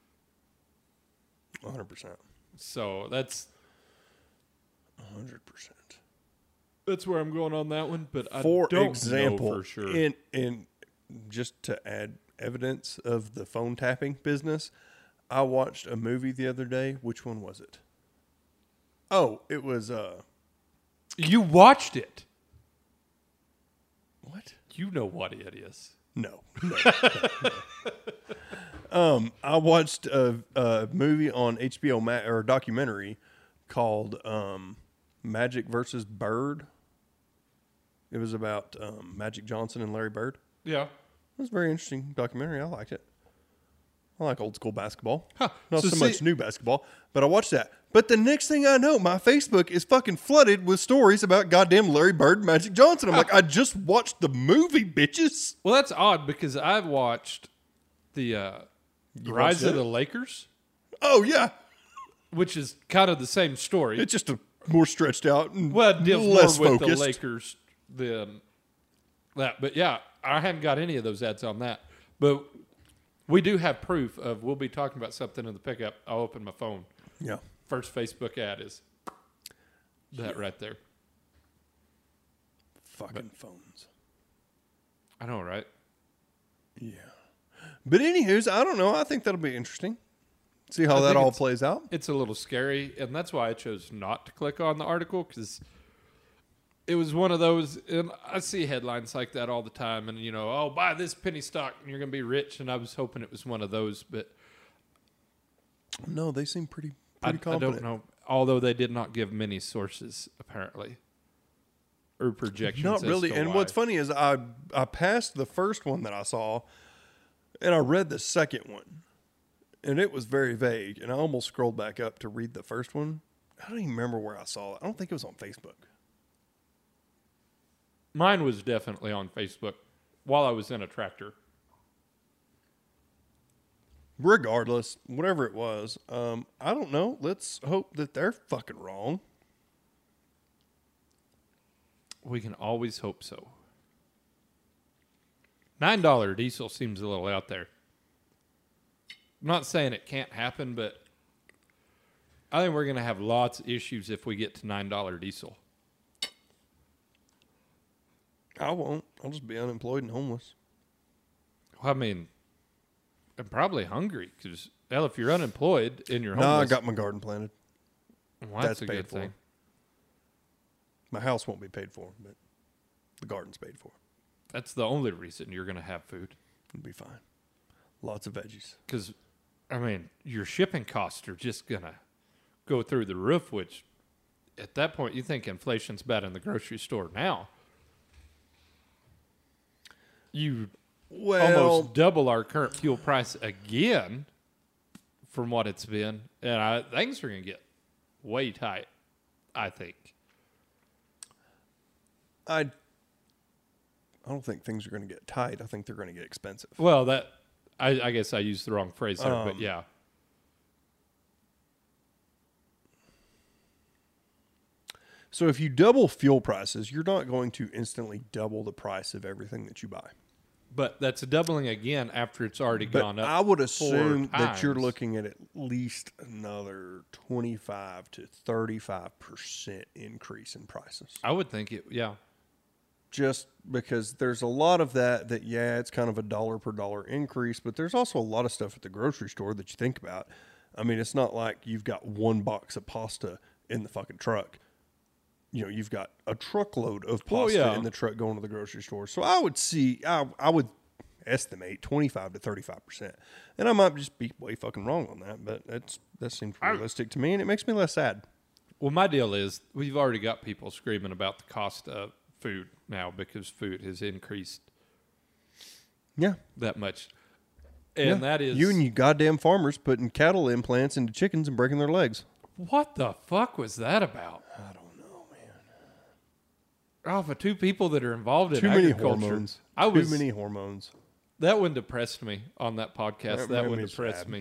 one hundred percent. So that's one hundred percent. That's where I'm going on that one, but I For don't example, know for sure. in in just to add evidence of the phone tapping business, I watched a movie the other day. Which one was it? Oh, it was uh You watched it. what? You know what it is. No. no, no, no. Um, I watched a, a movie on H B O Ma- or a documentary called um, Magic versus Bird. It was about um, Magic Johnson and Larry Bird. Yeah. It was a very interesting documentary. I liked it. I like old school basketball. Huh. Not So so, see- much new basketball, but I watched that. But the next thing I know, my Facebook is fucking flooded with stories about goddamn Larry Bird and Magic Johnson. I'm like, I just watched the movie, bitches. Well, that's odd because I've watched the uh, Rise watched of it? the Lakers, Oh, yeah. which is kind of the same story. It's just a more stretched out and well, it deals less more with focused. the Lakers than that. But yeah, I hadn't got any of those ads on that. But we do have proof of we'll be talking about something in the pickup. I'll open my phone. Yeah. First Facebook ad is that right there. Fucking phones. I know, right? Yeah. But anywho's, I don't know. I think that'll be interesting. See how I that think all it's- plays out. It's a little scary, and that's why I chose not to click on the article because it was one of those. And I see headlines like that all the time, and you know, oh, buy this penny stock and you're gonna be rich. And I was hoping it was one of those, but No, they seem pretty I, pretty I confident. don't know. Although they did not give many sources, apparently, or projections. Not as really. to And why. what's funny is I I passed the first one that I saw, and I read the second one, and it was very vague. And I almost scrolled back up to read the first one. I don't even remember where I saw it. I don't think it was on Facebook. Mine was definitely on Facebook while I was in a tractor. Regardless, whatever it was, um, I don't know. Let's hope that they're fucking wrong. We can always hope so. Nine dollar diesel seems a little out there. I'm not saying it can't happen, but I think we're going to have lots of issues if we get to nine dollar diesel. I won't. I'll just be unemployed and homeless. Well, I mean, I'm probably hungry because, hell, if you're unemployed and you're No, I homeless, got my garden planted. well, that's, that's a paid good for. thing. My house won't be paid for, but the garden's paid for. That's the only reason you're going to have food. It'll be fine. Lots of veggies. Because, I mean, your shipping costs are just going to go through the roof, which at that point you think inflation's bad in the grocery store now. You Well, almost double our current fuel price again from what it's been. And I, things are going to get way tight, I think. I, I don't think things are going to get tight. I think they're going to get expensive. Well, that I, I guess I used the wrong phrase there, but Um, yeah. So if you double fuel prices, you're not going to instantly double the price of everything that you buy. But that's doubling again after it's already But gone up. I would four assume that you're times. looking at at least another twenty-five to thirty-five percent increase in prices. I would think it, yeah. Just because there's a lot of that, that, yeah, it's kind of a dollar per dollar increase, but there's also a lot of stuff at the grocery store that you think about. I mean, it's not like you've got one box of pasta in the fucking truck. You know, you've got a truckload of Oh, pasta yeah. in the truck going to the grocery store. So I would see, I, I would estimate twenty-five to thirty-five percent. And I might just be way fucking wrong on that, but that's that seems realistic to me, and it makes me less sad. Well, my deal is we've already got people screaming about the cost of food now because food has increased Yeah. that much. And Yeah. that is... You and you goddamn farmers putting cattle implants into chickens and breaking their legs. What the fuck was that about? I don't know, man. Oh, for two people that are involved in Too many agriculture. hormones. I Too was, many hormones. That one depressed me on that podcast. That That, made one me depressed sad. me.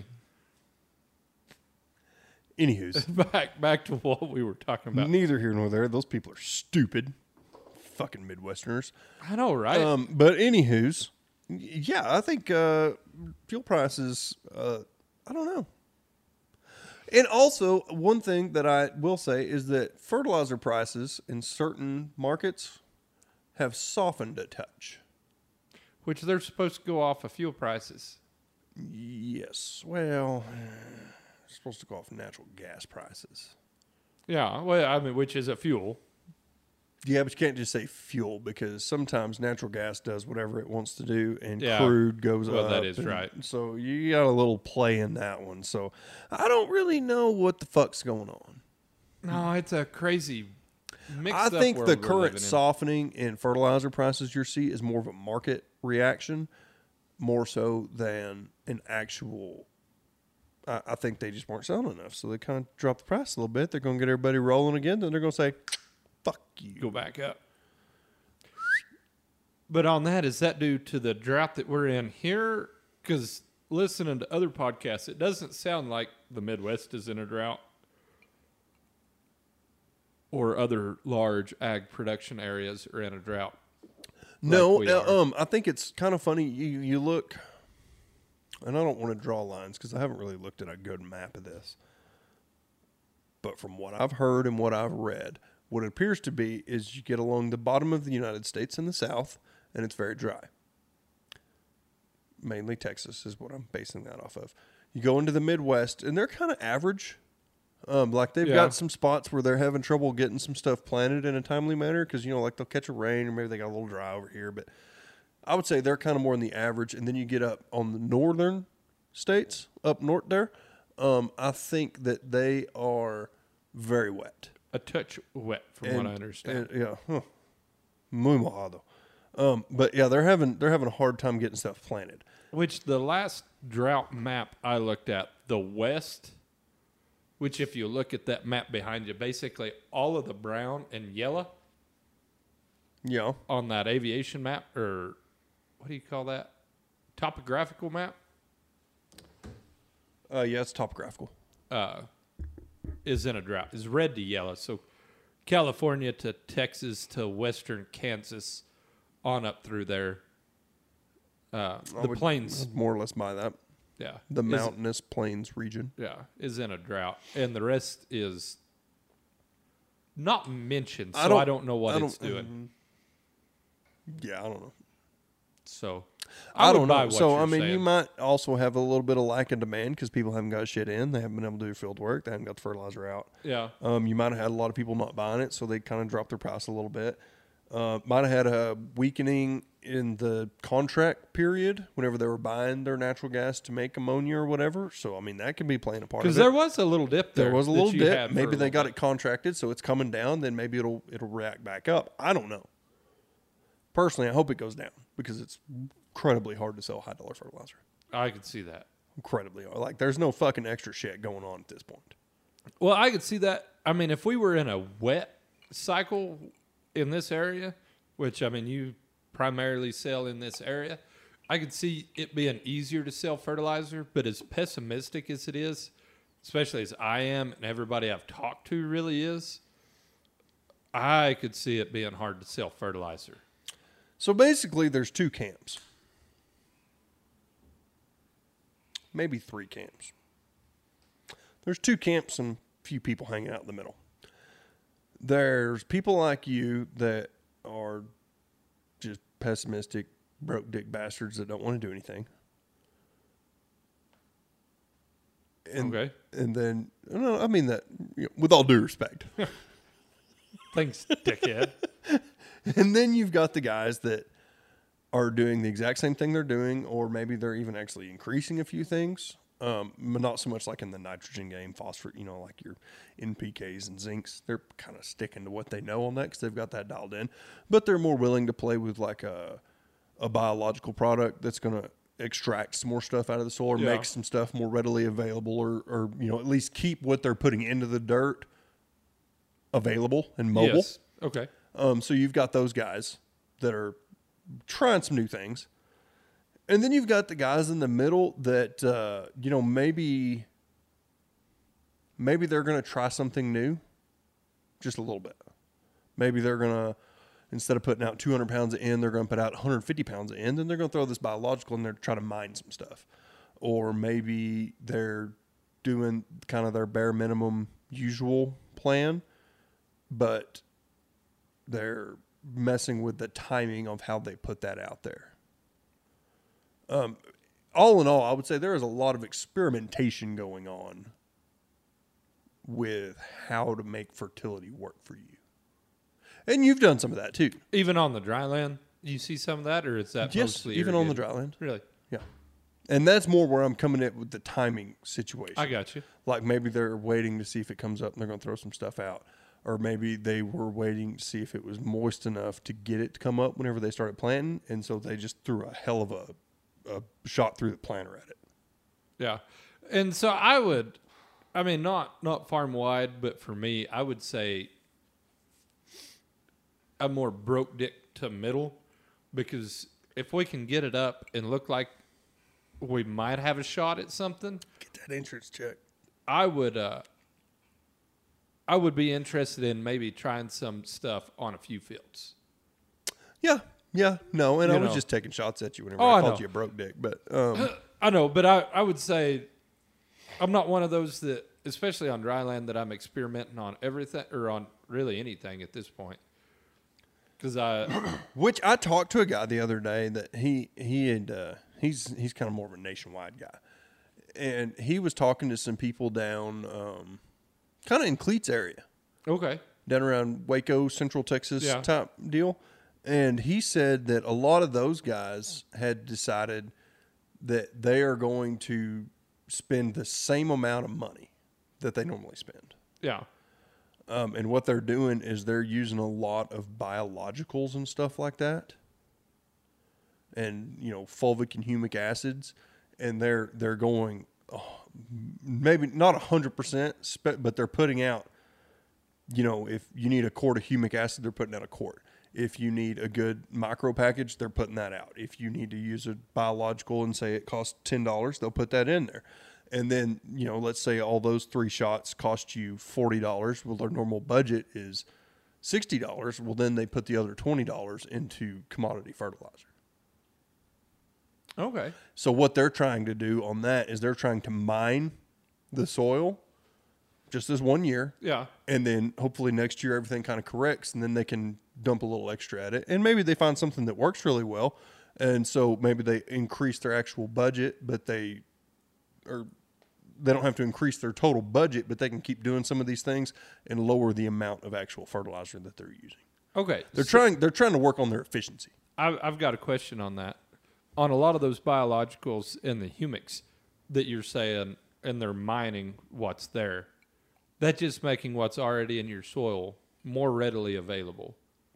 Anywho's, Back back to what we were talking about. neither here nor there. Those people are stupid. Fucking Midwesterners. I know, right? Um, but anywho's, y- yeah, I think uh, fuel prices, uh, I don't know. And also, one thing that I will say is that fertilizer prices in certain markets have softened a touch. Which they're supposed to go off of fuel prices. Yes. Well, it's supposed to go off natural gas prices. Yeah, well, I mean, which is a fuel. Yeah, but you can't just say fuel because sometimes natural gas does whatever it wants to do and Yeah. crude goes Well, up. that is and right. So you got a little play in that one. So I don't really know what the fuck's going on. No, it's a crazy mixed I up think world the we're current living in. softening in fertilizer prices you see is more of a market reaction, more so than an actual. I, I think they just weren't selling enough, so they kind of dropped the price a little bit. They're going to get everybody rolling again, then they're going to say, "Fuck you." Go back up. But on that, is that due to the drought that we're in here? Because listening to other podcasts, it doesn't sound like the Midwest is in a drought or other large ag production areas are in a drought. No, like we uh, are. um, I think it's kind of funny. You you look, and I don't want to draw lines because I haven't really looked at a good map of this. But from what I've heard and what I've read, what it appears to be is you get along the bottom of the United States in the south, and it's very dry. Mainly Texas is what I'm basing that off of. You go into the Midwest, and they're kind of average. Um, like they've Yeah. got some spots where they're having trouble getting some stuff planted in a timely manner because, you know, like they'll catch a rain or maybe they got a little dry over here. But I would say they're kind of more in the average. And then you get up on the northern states, up north there. Um, I think that they are very wet. A touch wet, from And- what I understand. and- yeah. Huh. Muy mojado. Um, but yeah, they're having they're having a hard time getting stuff planted. Which the last drought map I looked at, the West, which if you look at that map behind you, basically all of the brown and yellow Yeah. on that aviation map, or what do you call that? Topographical map, Uh, yeah, it's topographical. uh, is in a drought. Is red to yellow. So California to Texas to western Kansas on up through there. Uh, I the would- plains, I'd more or less buy that. yeah. The is- mountainous plains region. Yeah, is in a drought, and the rest is not mentioned, so I I don't- don't, know what I it's don't- doing. Yeah, I don't know. So I, would don't buy know. what So you're I mean, you saying. might also have a little bit of lack of demand because people haven't got shit in. They haven't been able to do field work. They haven't got the fertilizer out. Yeah, Um, you might have had a lot of people not buying it, so they kind of dropped their price a little bit. Uh, might have had a weakening in the contract period whenever they were buying their natural gas to make ammonia or whatever. So I mean, that could be playing a part of because it. there was a little dip there. There was a that little you dip. had for Maybe a they little got bit. it contracted, so it's coming down. Then maybe it'll it'll react back up. I don't know. Personally, I hope it goes down because it's incredibly hard to sell high dollar fertilizer. I could see that. Incredibly hard. Like there's no fucking extra shit going on at this point. Well, I could see that. I mean, if we were in a wet cycle in this area, which I mean, you primarily sell in this area, I could see it being easier to sell fertilizer. But as pessimistic as it is, especially as I am and everybody I've talked to really is, I could see it being hard to sell fertilizer. So basically, there's two camps. Maybe three camps. There's two camps and a few people hanging out in the middle. There's people like you that are just pessimistic, broke dick bastards that don't want to do anything. And, Okay. And then, no, I mean that you know, with all due respect. Thanks, dickhead. And then you've got the guys that are doing the exact same thing they're doing, or maybe they're even actually increasing a few things. Um, but not so much like in the nitrogen game, phosphorus, you know, like your N P Ks and zincs. They're kind of sticking to what they know on that because they've got that dialed in. But they're more willing to play with like a, a biological product that's going to extract some more stuff out of the soil or Yeah. make some stuff more readily available or, or, you know, at least keep what they're putting into the dirt available and mobile. Yes. Okay. Um, so you've got those guys that are trying some new things. And then you've got the guys in the middle that, uh, you know, maybe, maybe they're going to try something new just a little bit. Maybe they're going to, instead of putting out two hundred pounds of N, they're going to put out one hundred fifty pounds of N. Then they're going to throw this biological in there to try to mine some stuff. Or maybe they're doing kind of their bare minimum usual plan, but they're messing with the timing of how they put that out there. Um, all in all, I would say there is a lot of experimentation going on with how to make fertility work for you. And you've done some of that too. Even on the dry land, you see some of that, or is that Yes, mostly even on the irrigated? dry land. Really? Yeah. And that's more where I'm coming at with the timing situation. I got you. Like maybe they're waiting to see if it comes up and they're going to throw some stuff out. Or maybe they were waiting to see if it was moist enough to get it to come up whenever they started planting. And so they just threw a hell of a, a shot through the planter at it. Yeah. And so I would, I mean, not, not farm wide, but for me, I would say a more broke dick to middle, because if we can get it up and look like we might have a shot at something, Get that insurance check. I would, uh, I would be interested in maybe trying some stuff on a few fields. Yeah. Yeah. No. And You I was know. just taking shots at you whenever Oh, I I called know. you a broke dick. But um, I know, but I, I would say I'm not one of those that, especially on dry land, that I'm experimenting on everything or on really anything at this point. Because I, which I talked to a guy the other day that he he had uh, he's he's kind of more of a nationwide guy, and he was talking to some people down um, kind of in Cleats area, okay, down around Waco, Central Texas Yeah. type deal, and he said that a lot of those guys had decided that they are going to spend the same amount of money that they normally spend. yeah, Um, and what they're doing is they're using a lot of biologicals and stuff like that, and you know fulvic and humic acids, and they're they're going oh, maybe not a hundred percent, but they're putting out. You know, if you need a quart of humic acid, they're putting out a quart. If you need a good micro package, they're putting that out. If you need to use a biological and say it costs ten dollars, they'll put that in there. And then, you know, let's say all those three shots cost you forty dollars. Well, their normal budget is sixty dollars. Well, then they put the other twenty dollars into commodity fertilizer. okay, So what they're trying to do on that is they're trying to mine the soil just this one year. yeah, And then hopefully next year everything kind of corrects, and then they can dump a little extra at it. And maybe they find something that works really well. And so maybe they increase their actual budget, but they or they don't have to increase their total budget, but they can keep doing some of these things and lower the amount of actual fertilizer that they're using. okay. They're So trying they're trying to work on their efficiency. I've, I've got a question on that. On a lot of those biologicals and the humics that you're saying, and they're mining what's there, that's just making what's already in your soil more readily available.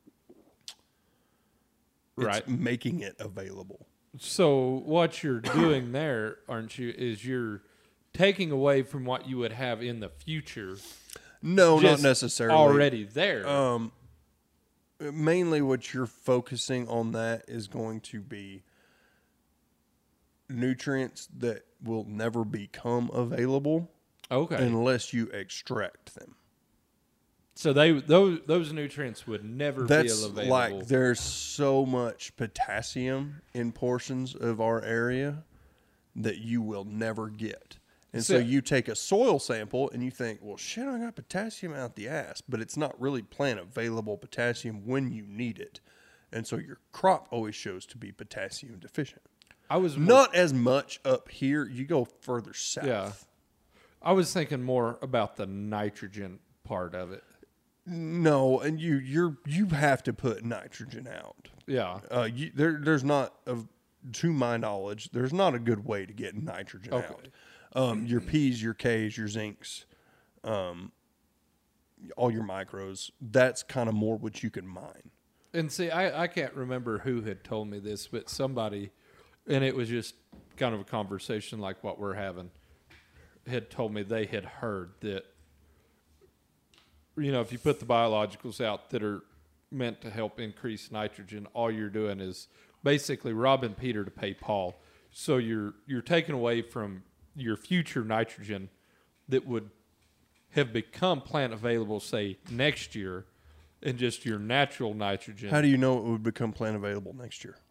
Right. It's making it available. So what you're doing there, aren't you, is you're taking away from what you would have in the future. No, not just necessarily. already there. Um, mainly what you're focusing on that is going to be nutrients that will never become available okay. unless you extract them. So they those those nutrients would never That's be available. like there's so much potassium in portions of our area that you will never get. And so So- you take a soil sample and you think, well, shit, I got potassium out the ass, but it's not really plant available potassium when you need it. And so your crop always shows to be potassium deficient. I was more, Not as much up here. You go further south. Yeah. I was thinking more about the nitrogen part of it. No, and you you're you have to put nitrogen out. Yeah. Uh, you, there there's not a, to my knowledge, there's not a good way to get nitrogen Okay. out. Um, your P's, your K's, your zincs, um, all your micros. That's kind of more what you can mine. And see, I, I can't remember who had told me this, but somebody, and it was just kind of a conversation like what we're having, had told me they had heard that, you know, if you put the biologicals out that are meant to help increase nitrogen, all you're doing is basically robbing Peter to pay Paul. So you're you're taking away from your future nitrogen that would have become plant available, say, next year, and just your natural nitrogen. How do you know it would become plant available next year?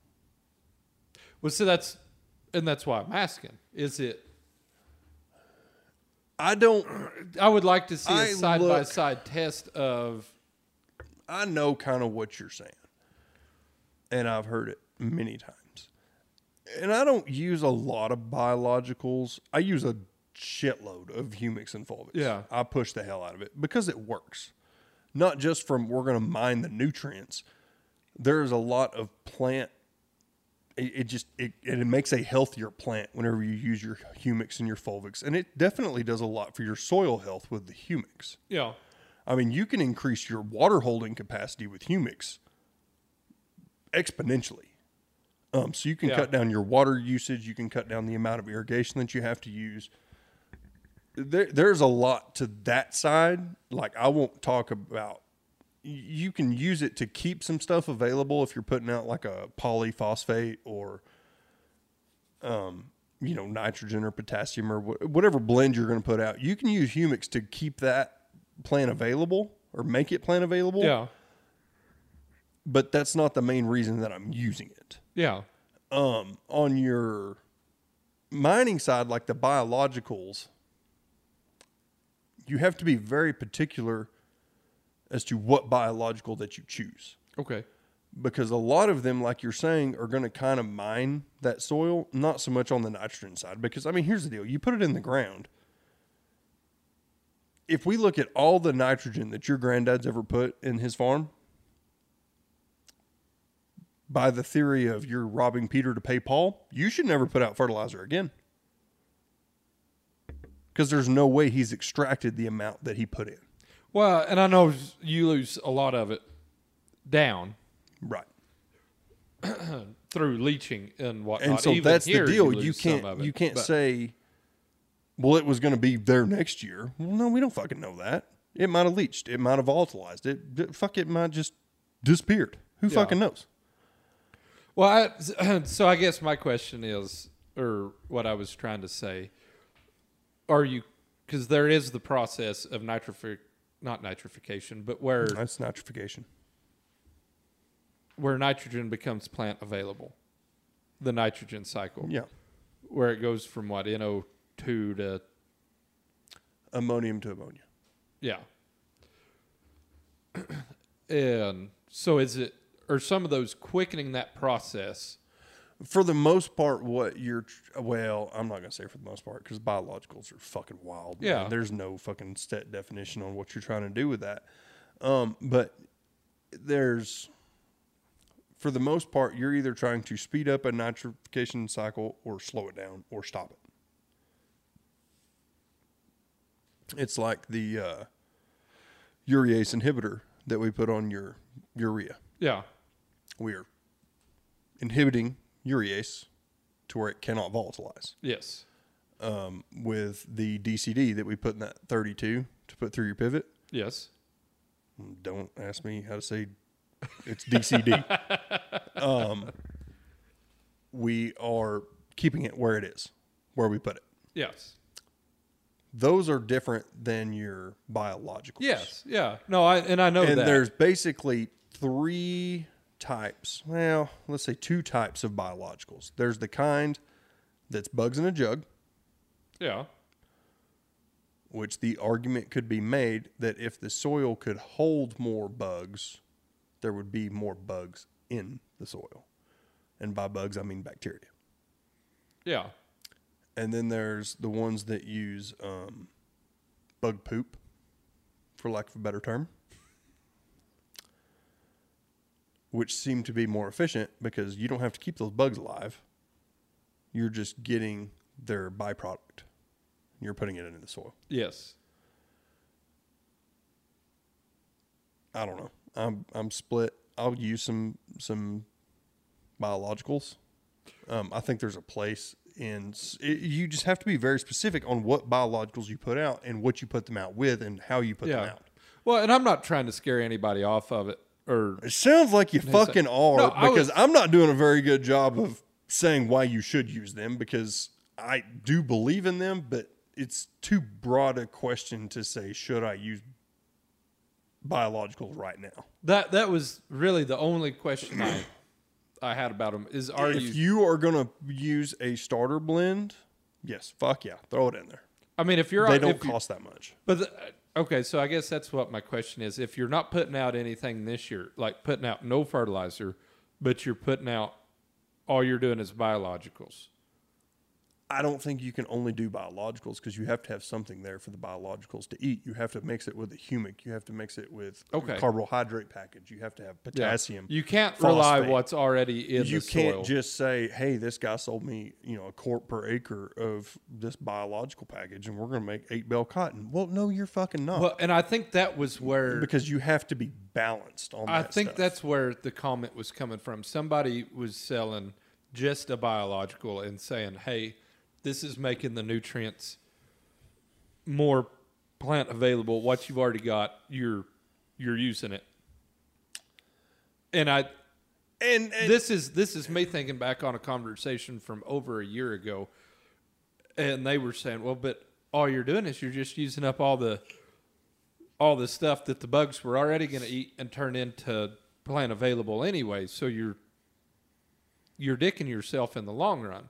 Well, so that's, and that's why I'm asking. Is it, I don't. I would like to see I a side by look- side test of. I know kind of what you're saying, and I've heard it many times. And I don't use a lot of biologicals. I use a shitload of humics and fulvics. Yeah. I push the hell out of it because it works. Not just from we're going to mine the nutrients. There's a lot of plant. It, it just it, it makes a healthier plant whenever you use your humics and your fulvics, and it definitely does a lot for your soil health with the humics. Yeah. I mean, you can increase your water holding capacity with humics exponentially. Um, so you can Yeah. cut down your water usage. You can cut down the amount of irrigation that you have to use. There, there's a lot to that side. Like, I won't talk about. You can use it to keep some stuff available if you're putting out like a polyphosphate or, um, you know, nitrogen or potassium or wh- whatever blend you're going to put out. You can use humics to keep that plant available or make it plant available. Yeah. But that's not the main reason that I'm using it. Yeah. Um, on your mining side, like the biologicals, you have to be very particular as to what biological that you choose. Okay. Because a lot of them, like you're saying, are going to kind of mine that soil, not so much on the nitrogen side. Because, I mean, here's the deal. You put it in the ground. If we look at all the nitrogen that your granddad's ever put in his farm, by the theory of you're robbing Peter to pay Paul, you should never put out fertilizer again. Because there's no way he's extracted the amount that he put in. Well, and I know you lose a lot of it down Right. through leaching and whatnot. And so Even that's the here, deal. lose You some can't of it, you can't but- say, well, it was going to be there next year. Well, no, we don't fucking know that. It might have leached. It might have volatilized. It, it fuck it might just disappeared. Who Yeah. fucking knows? Well, I, so I guess my question is, or what I was trying to say, are you, because there is the process of nitrific, not nitrification, but where That's nitrification. where nitrogen becomes plant available, the nitrogen cycle, Yeah. where it goes from what N O two to Ammonium to ammonia. yeah, and so is it, or some of those quickening that process? For the most part, what you're, well, I'm not going to say for the most part because biologicals are fucking wild. man. Yeah. There's no fucking set definition on what you're trying to do with that. Um, but there's, for the most part, you're either trying to speed up a nitrification cycle or slow it down or stop it. It's like the uh, urease inhibitor that we put on your urea. Yeah, We are inhibiting urease to where it cannot volatilize. yes, Um, with the D C D that we put in that thirty-two to put through your pivot, yes, don't ask me how to say it's D C D. um, we are keeping it where it is, where we put it. yes. Those are different than your biologicals. Yes, yeah. No, I and I know and that. there's basically three types. Well, let's say two types of biologicals. There's the kind that's bugs in a jug, yeah, which the argument could be made that if the soil could hold more bugs, there would be more bugs in the soil. And by bugs, I mean bacteria. yeah, And then there's the ones that use um, bug poop, for lack of a better term, which seem to be more efficient because you don't have to keep those bugs alive. You're just getting their byproduct. You're putting it into the soil. yes. I don't know. I'm I'm split. I'll use some some biologicals. Um, I think there's a place in. It, you just have to be very specific on what biologicals you put out and what you put them out with and how you put them Yeah. out. Well, and I'm not trying to scare anybody off of it, or It sounds like you fucking are No, I because was- I'm not doing a very good job of saying why you should use them because I do believe in them, but it's too broad a question to say should I use biologicals right now. that that was really the only question I I had about them. Is are if you, you are going to use a starter blend, yes, fuck yeah, throw it in there. I mean, if you're They don't if you- cost that much. But the, okay, so I guess that's what my question is. If you're not putting out anything this year, like putting out no fertilizer, but you're putting out all you're doing is biologicals. I don't think you can only do biologicals because you have to have something there for the biologicals to eat. You have to mix it with a humic. You have to mix it with Okay. a carbohydrate package. You have to have potassium. You can't rely phosphate. what's already in You the can't soil. just say, "Hey, this guy sold me, you know, a quart per acre of this biological package, and we're going to make eight bale cotton." Well, no, you're fucking not, Well, and I think that was where because you have to be balanced on. I that think stuff. that's where the comment was coming from. Somebody was selling just a biological and saying, "Hey, this is making the nutrients more plant available. What you've already got, you're you're using it." And I and, and this is this is me thinking back on a conversation from over a year ago, and they were saying, "Well, but all you're doing is you're just using up all the all the stuff that the bugs were already going to eat and turn into plant available anyway. So you're you're dicking yourself in the long run."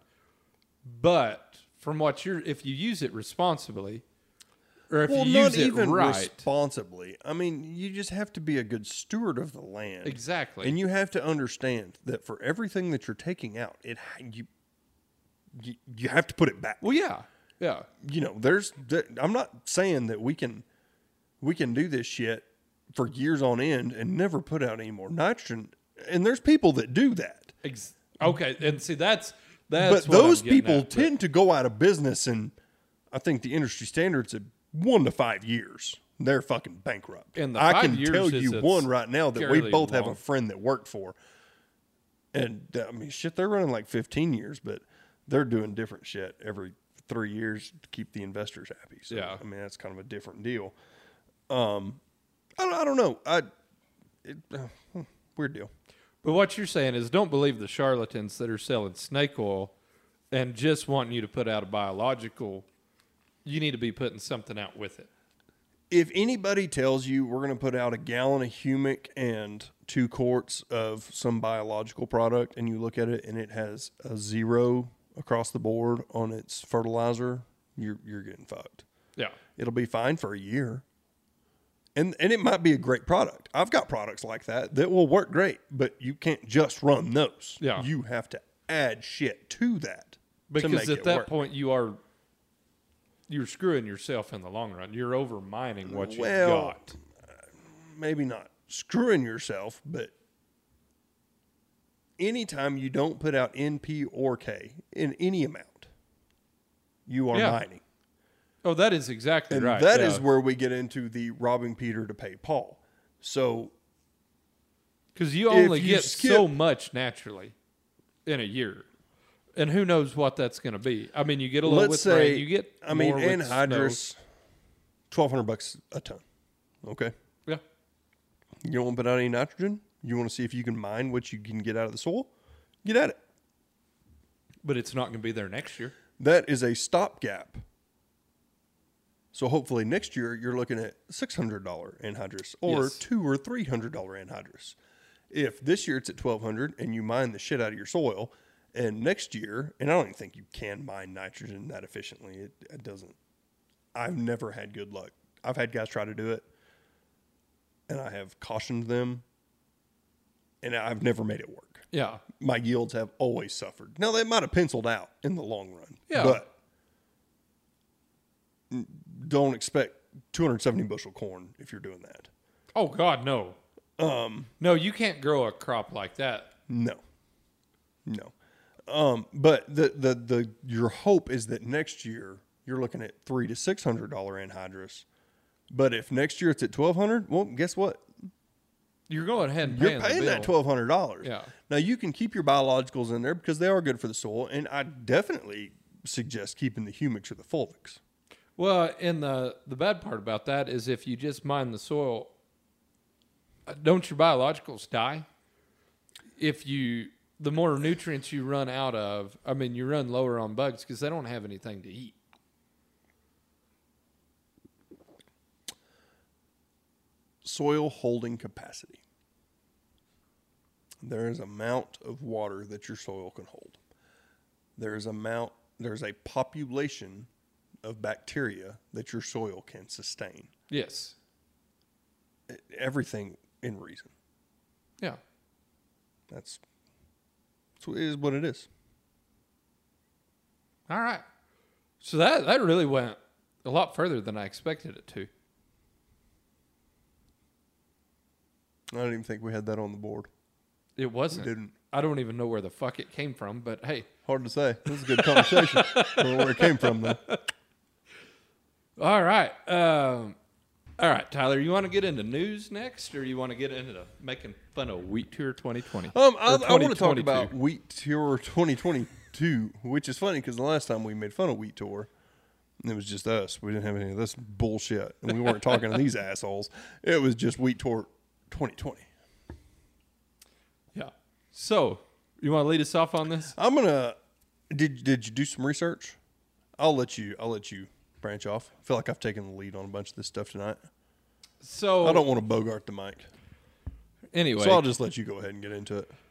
But from what you're, if you use it responsibly, or if well, you not use it even right, responsibly. I mean, you just have to be a good steward of the land. exactly, And you have to understand that for everything that you're taking out, it you you, you have to put it back. well, yeah, yeah, You know, there's there, I'm not saying that we can we can do this shit for years on end and never put out any more nitrogen. And there's people that do that. Ex- okay, and see that's that's but what I'm those getting people at, but- tend to go out of business, and I think the industry standards at one to five years. They're fucking bankrupt. And the I five can years tell is you a one right now that we fairly both have long. a friend that worked for. And uh, I mean, shit, they're running like fifteen years, but they're doing different shit every three years to keep the investors happy. So, Yeah. I mean, that's kind of a different deal. Um, I don't, I don't know. I, it, uh, hmm, weird deal. But what you're saying is, don't believe the charlatans that are selling snake oil and just wanting you to put out a biological. You need to be putting something out with it. If anybody tells you we're going to put out a gallon of humic and two quarts of some biological product, and you look at it and it has a zero across the board on its fertilizer, you're you're getting fucked. Yeah. It'll be fine for a year. And and it might be a great product. I've got products like that that will work great, but you can't just run those. Yeah. You have to add shit to that to Because make at it that work. point, you are you're screwing yourself in the long run. You're over mining what you've Well, got. maybe not screwing yourself, but anytime you don't put out N P or K in any amount, you are Yeah. mining. Oh, that is exactly And right. that is yeah. where we get into the robbing Peter to pay Paul. So Because you If only you get skip- so much naturally in a year. And who knows what that's going to be. I mean, you get a little let's with say, rain. You get I mean, more with anhydrous, twelve hundred bucks a ton. Okay. snow. Yeah. You don't want to put out any nitrogen? You want to see if you can mine what you can get out of the soil? Get at it. But it's not going to be there next year. That is a stopgap. So hopefully next year you're looking at six hundred dollars anhydrous or Yes. two or three hundred dollars anhydrous. If this year it's at twelve hundred and you mine the shit out of your soil, and next year, and I don't even think you can mine nitrogen that efficiently. It, it doesn't. I've never had good luck. I've had guys try to do it, and I have cautioned them, and I've never made it work. Yeah. My yields have always suffered. Now they might have penciled out in the long run, Yeah. but don't expect two hundred seventy bushel corn if you're doing that. Oh, God, no. Um, No, you can't grow a crop like that. no, no. Um, but the, the the your hope is that next year you're looking at three to six hundred dollar anhydrous. But if next year it's at twelve hundred, well, guess what? You're going ahead and You're paying, paying the that bill. twelve hundred dollars. Yeah. Now you can keep your biologicals in there because they are good for the soil, and I definitely suggest keeping the humics or the fulvics. Well, and the, the bad part about that is if you just mine the soil, uh, don't your biologicals die? If you, the more nutrients you run out of, I mean, you run lower on bugs because they don't have anything to eat. Soil holding capacity. There is amount of water that your soil can hold. There is amount. There's a population of bacteria that your soil can sustain. Yes. Everything in reason. Yeah. That's, that's what it is what it is. All right. So that, that really went a lot further than I expected it to. I didn't even think we had that on the board. It wasn't. We didn't. I don't even know where the fuck it came from, but hey. Hard to say. This is a good conversation. I don't know where it came from, though. All right. Um, all right, Tyler, you want to get into news next, or you want to get into making fun of Wheat Tour twenty twenty? Um, I, Or I want to talk twenty twenty-two? about Wheat Tour twenty twenty-two, which is funny because the last time we made fun of Wheat Tour, it was just us. We didn't have any of this bullshit, and we weren't talking to these assholes. It was just Wheat Tour twenty twenty. Yeah. So, you want to lead us off on this? I'm gonna. Did Did you do some research? I'll let you. I'll let you branch off. I feel like I've taken the lead on a bunch of this stuff tonight. So I don't want to bogart the mic, Anyway, so I'll just let you go ahead and get into it.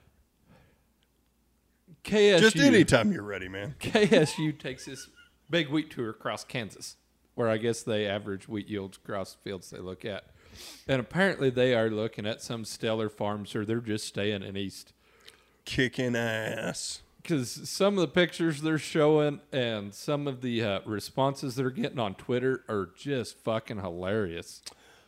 K S U, Just anytime you're ready, man. K S U takes this big wheat tour across Kansas, where I guess they average wheat yields across the fields they look at. And apparently they are looking at some stellar farms, or they're just staying in East. Kicking ass. Because some of the pictures they're showing and some of the uh, responses they're getting on Twitter are just fucking hilarious.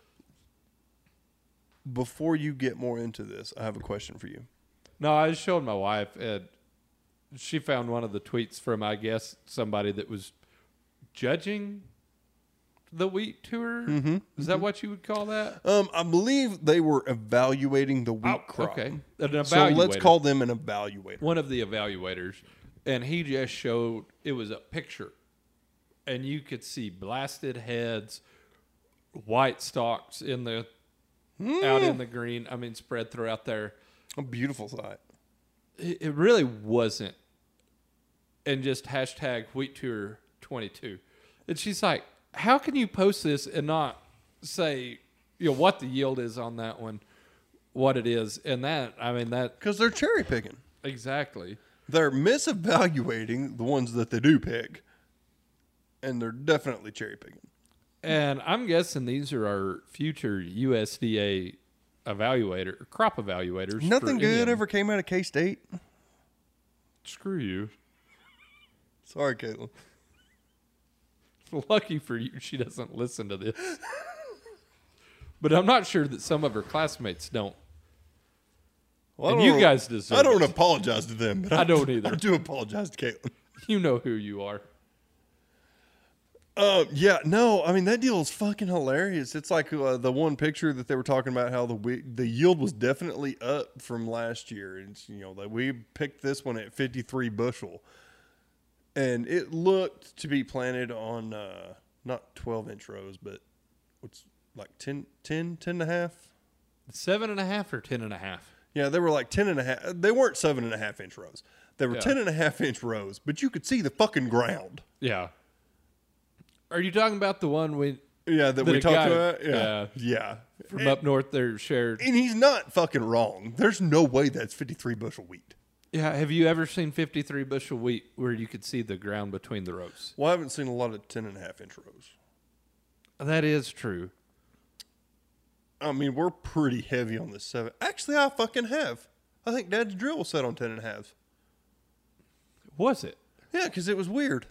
Before you get more into this, I have a question for you. No, I was showing my wife, and she found one of the tweets from, I guess, somebody that was judging the wheat tour. Mm-hmm. Is that what you would call that? Um, I believe they were evaluating the wheat Oh, crop. okay. An evaluator. So let's call them an evaluator. One of the evaluators, and he just showed, it was a picture, and you could see blasted heads, white stalks in the Mm. out in the green. I mean, spread throughout there. A beautiful sight. It, it really wasn't. And just hashtag wheat tour twenty-two. And she's like, how can you post this and not say, you know, what the yield is on that one, what it is, and that, I mean, that Because they're cherry picking. exactly. They're misevaluating the ones that they do pick. And they're definitely cherry picking. And I'm guessing these are our future U S D A evaluator, crop evaluators. Nothing for good Indian. ever came out of K-State. Screw you. Sorry, Caitlin. Lucky for you, she doesn't listen to this. But I'm not sure that some of her classmates don't. Well, I And don't you know- guys deserve I don't it. apologize to them. But I don't either. I do apologize to Caitlin. You know who you are. Uh, yeah, no, I mean, that deal is fucking hilarious. It's like uh, the one picture that they were talking about how the we- the yield was definitely up from last year. It's, you know, that we picked this one at fifty-three bushel. And it looked to be planted on uh, not twelve inch rows, but what's like ten, ten, ten and a half? Seven and a half or ten and a half? Yeah, they were like ten and a half. They weren't seven and a half inch rows. They were Yeah. ten and a half inch rows, but you could see the fucking ground. Yeah. Are you talking about the one we Yeah, that, That we a talked guy- about. Yeah, yeah. yeah. from up north there shared? And he's not fucking wrong. There's no way that's fifty-three bushel wheat. Yeah. Have you ever seen fifty-three bushel wheat where you could see the ground between the rows? Well, I haven't seen a lot of ten and a half inch rows. That is true. I mean, we're pretty heavy on this seven. Actually, I fucking have. I think Dad's drill was set on ten and a half. Was it? Yeah, because it was weird.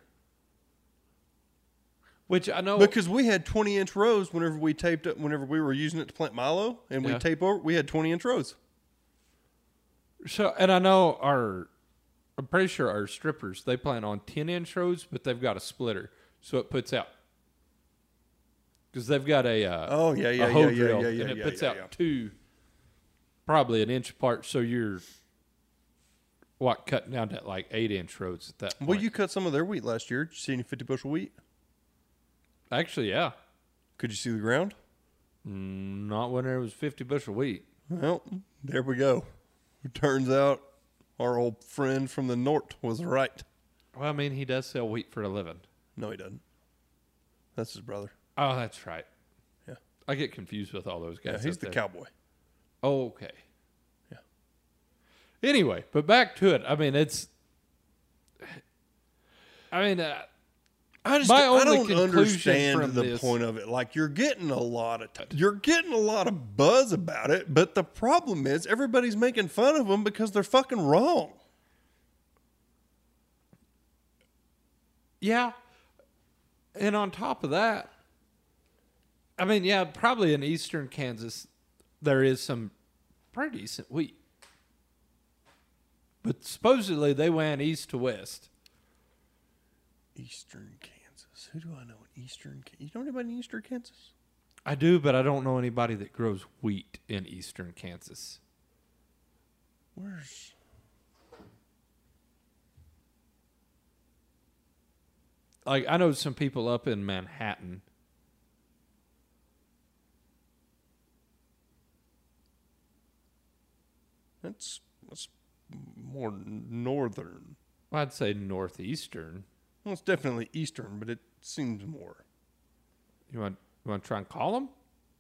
Which I know. Because we had twenty inch rows whenever we taped up, whenever we were using it to plant milo, and we Yeah. tape over, we had twenty inch rows. So, and I know our, I'm pretty sure our strippers, they plant on ten inch rows, but they've got a splitter. So it puts out, because they've got a, uh, Oh, yeah, yeah, a hoe yeah, yeah, drill, yeah, yeah, and it yeah, puts yeah, out yeah. two, probably an inch apart. So you're, what, cutting down to like eight inch rows at that point. Well, you cut some of their wheat last year. Did you see any fifty bushel wheat? Actually, yeah. Could you see the ground? Not when there was fifty bushel wheat. Well, there we go. It turns out our old friend from the north was right. Well, I mean, he does sell wheat for a living. No, he doesn't. That's his brother. Oh, that's right. Yeah. I get confused with all those Yeah, guys. he's up the there. cowboy. Oh, okay. Yeah. Anyway, but back to it. I mean, it's. I mean, uh, I just My I only don't conclusion understand from the this- point of it. Like you're getting a lot of you're getting a lot of buzz about it, but the problem is everybody's making fun of them because they're fucking wrong. Yeah. And on top of that, I mean, yeah, probably in eastern Kansas, there is some pretty decent wheat. But supposedly they went east to west. Eastern Kansas. Who do I know in Eastern Kansas? You know anybody in Eastern Kansas? I do, but I don't know anybody that grows wheat in eastern Kansas. Where's Like, I know some people up in Manhattan. that's that's more northern. I'd say northeastern. Well, it's definitely eastern, but it seems more. You want you want to try and call them?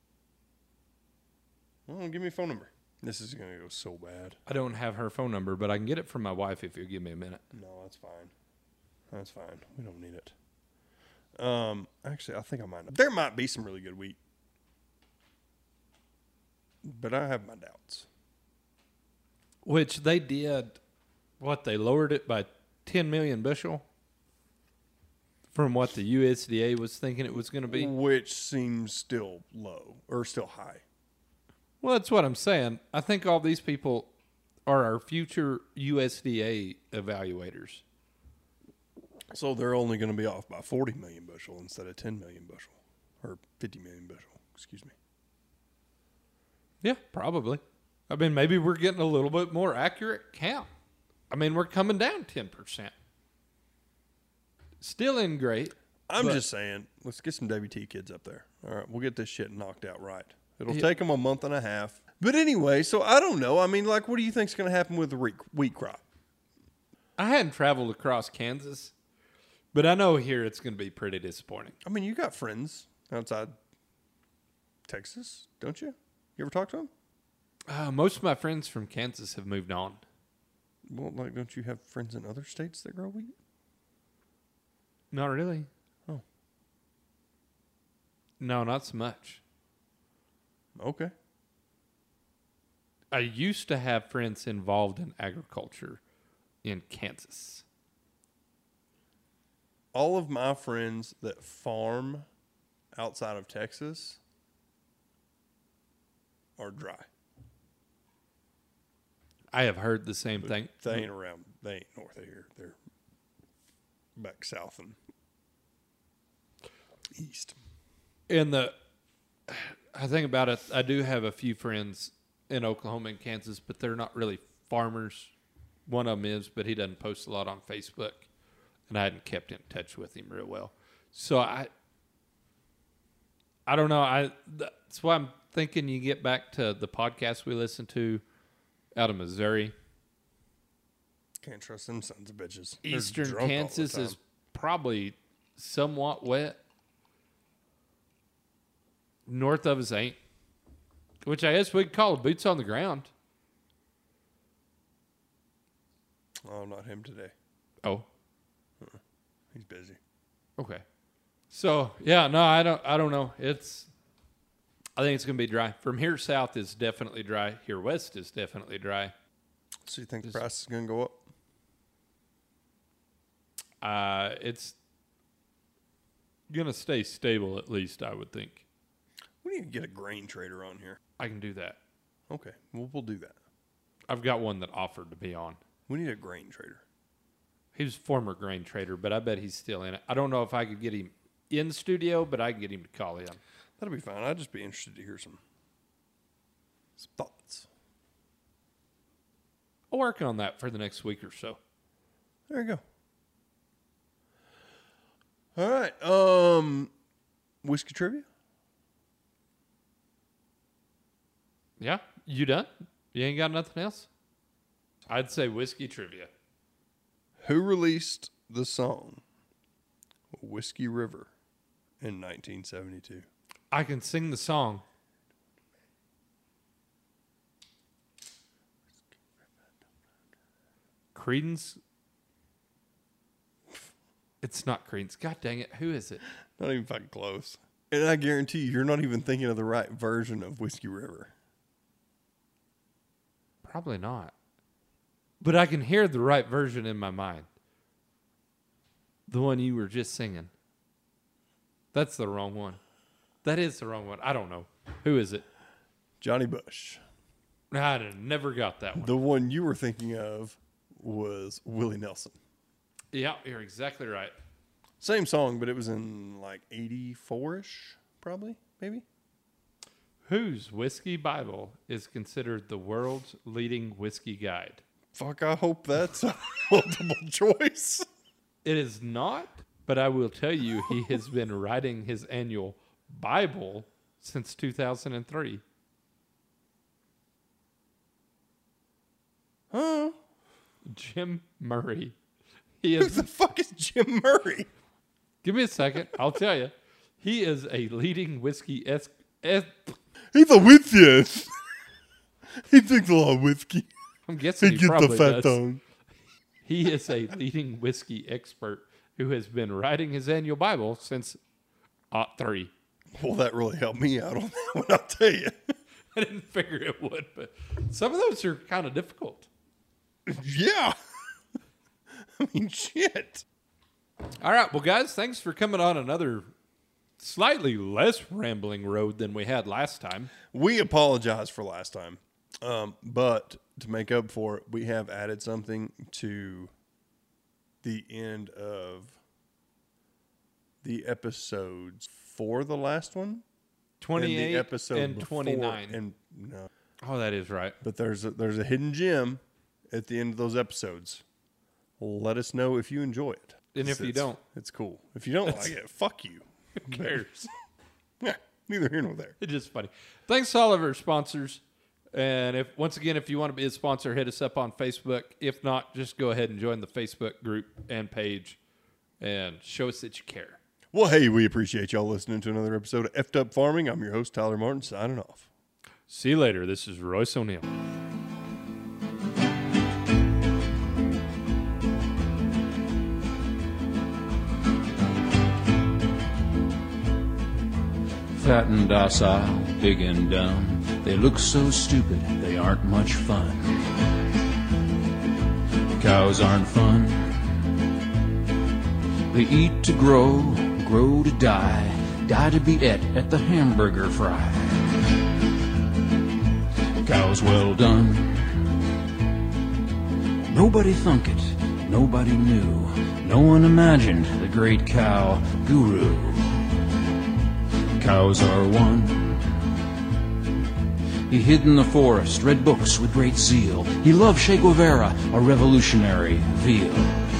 Well, give me a phone number. This is gonna go so bad. I don't have her phone number, but I can get it from my wife if you give me a minute. No, that's fine. That's fine. We don't need it. Um, actually, I think I might. There might be some really good wheat, but I have my doubts. Which they did, what, they lowered it by ten million bushel from what the U S D A was thinking it was going to be. Which seems still low or still high. Well, that's what I'm saying. I think all these people are our future U S D A evaluators. So they're only going to be off by forty million bushel instead of ten million bushel or fifty million bushel. Excuse me. Yeah, probably. I mean, maybe we're getting a little bit more accurate count. I mean, we're coming down ten percent. Still in great. I'm but- just saying, let's get some W T kids up there. All right, we'll get this shit knocked out right. It'll Yeah. take them a month and a half. But anyway, so I don't know. I mean, like, what do you think's going to happen with the wheat, wheat crop? I hadn't traveled across Kansas, but I know here it's going to be pretty disappointing. I mean, you got friends outside Texas, don't you? You ever talk to them? Uh, most of my friends from Kansas have moved on. Well, like, don't you have friends in other states that grow wheat? Not really. Oh. No, not so much. Okay. I used to have friends involved in agriculture in Kansas. All of my friends that farm outside of Texas are dry. I have heard the same thing. They ain't around. They ain't north of here. They're back south and east. In the, I think about it, I do have a few friends in Oklahoma and Kansas, but they're not really farmers. One of them is, but he doesn't post a lot on Facebook, and I hadn't kept in touch with him real well. So I, I don't know. I that's why I'm thinking you get back to the podcast we listened to out of Missouri. Can't trust them sons of bitches. They're Eastern drunk all the Kansas time. is probably somewhat wet. North of us ain't. Which I guess we'd call boots on the ground. Oh, not him today. Oh, He's busy. okay. So yeah, no, I don't. I don't know. It's. I think it's gonna be dry. From here south is definitely dry. Here west is definitely dry. So you think the Just- price is going to go up? Uh, it's gonna stay stable at least. I would think. We need to get a grain trader on here. I can do that. Okay, well, we'll do that. I've got one that offered to be on. We need a grain trader. He was a former grain trader, but I bet he's still in it. I don't know if I could get him in the studio, but I could get him to call in. That'll be fine. I'd just be interested to hear some, some thoughts. I'll work on that for the next week or so. There you go. All right. Um, whiskey trivia? Yeah? You done? You ain't got nothing else? I'd say whiskey trivia. Who released the song Whiskey River in nineteen seventy-two? I can sing the song. Credence? It's not Creedence. God dang it. Who is it? Not even fucking close. And I guarantee you, you're not even thinking of the right version of Whiskey River. Probably not. But I can hear the right version in my mind. The one you were just singing. That's the wrong one. That is the wrong one. I don't know. Who is it? Johnny Bush. I never got that one. The one you were thinking of was Willie Nelson. Yeah, you're exactly right. Same song, but it was in like eighty-four-ish, probably, maybe. Whose whiskey Bible is considered the world's leading whiskey guide? Fuck, I hope that's a multiple choice. It is not, but I will tell you he has been writing his annual Bible since two thousand three. Huh? Jim Murray. He Who is. the fuck is Jim Murray? Give me a second. I'll tell you. He is a leading whiskey es- es- He's a whiskey. He drinks a lot of whiskey. I'm guessing He he gets probably the fat does. tongue. He is a leading whiskey expert who has been writing his annual Bible since uh, three. Well, that really helped me out on that one, I'll tell you. I didn't figure it would, but some of those are kind of difficult. Yeah. I mean, shit. All right, well, guys, thanks for coming on another slightly less rambling road than we had last time. We apologize for last time. Um, but to make up for it, we have added something to the end of the episodes for the last one. And twenty-eight the episode and before, twenty-nine. And no, Oh, that is right. but there's a, there's a hidden gem at the end of those episodes. Let us know if you enjoy it. And if you It's- don't. it's cool. If you don't like it, fuck you. Who cares? Yeah, neither here nor there. It's just funny. Thanks to all of our sponsors. And if once again, if you want to be a sponsor, hit us up on Facebook. If not, just go ahead and join the Facebook group and page and show us that you care. Well, hey, we appreciate y'all listening to another episode of Effed Up Farming. I'm your host, Tyler Martin, signing off. See you later. This is Royce O'Neill. Fat and docile, big and dumb. They look so stupid, they aren't much fun. Cows aren't fun. They eat to grow, grow to die, die to be et at the hamburger fry. Cows well done. Nobody thunk it, nobody knew. No one imagined the great cow guru. Cows are one. He hid in the forest, read books with great zeal. He loved Che Guevara, a revolutionary veal.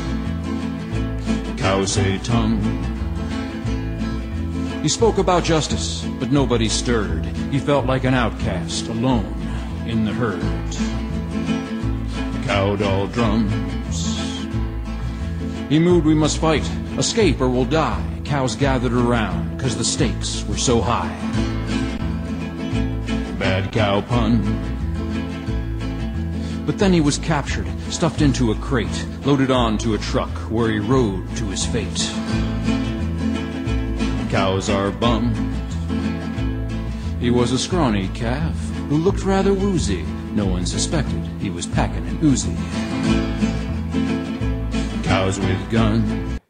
Cows say tongue. He spoke about justice, but nobody stirred. He felt like an outcast, alone in the herd. Cow doll drums. He moved, we must fight, escape or we'll die. Cows gathered around, cause the stakes were so high. Bad cow pun. But then he was captured, stuffed into a crate, loaded onto a truck where he rode to his fate. Cows are bummed. He was a scrawny calf who looked rather woozy. No one suspected he was packing an Uzi. Cows with guns.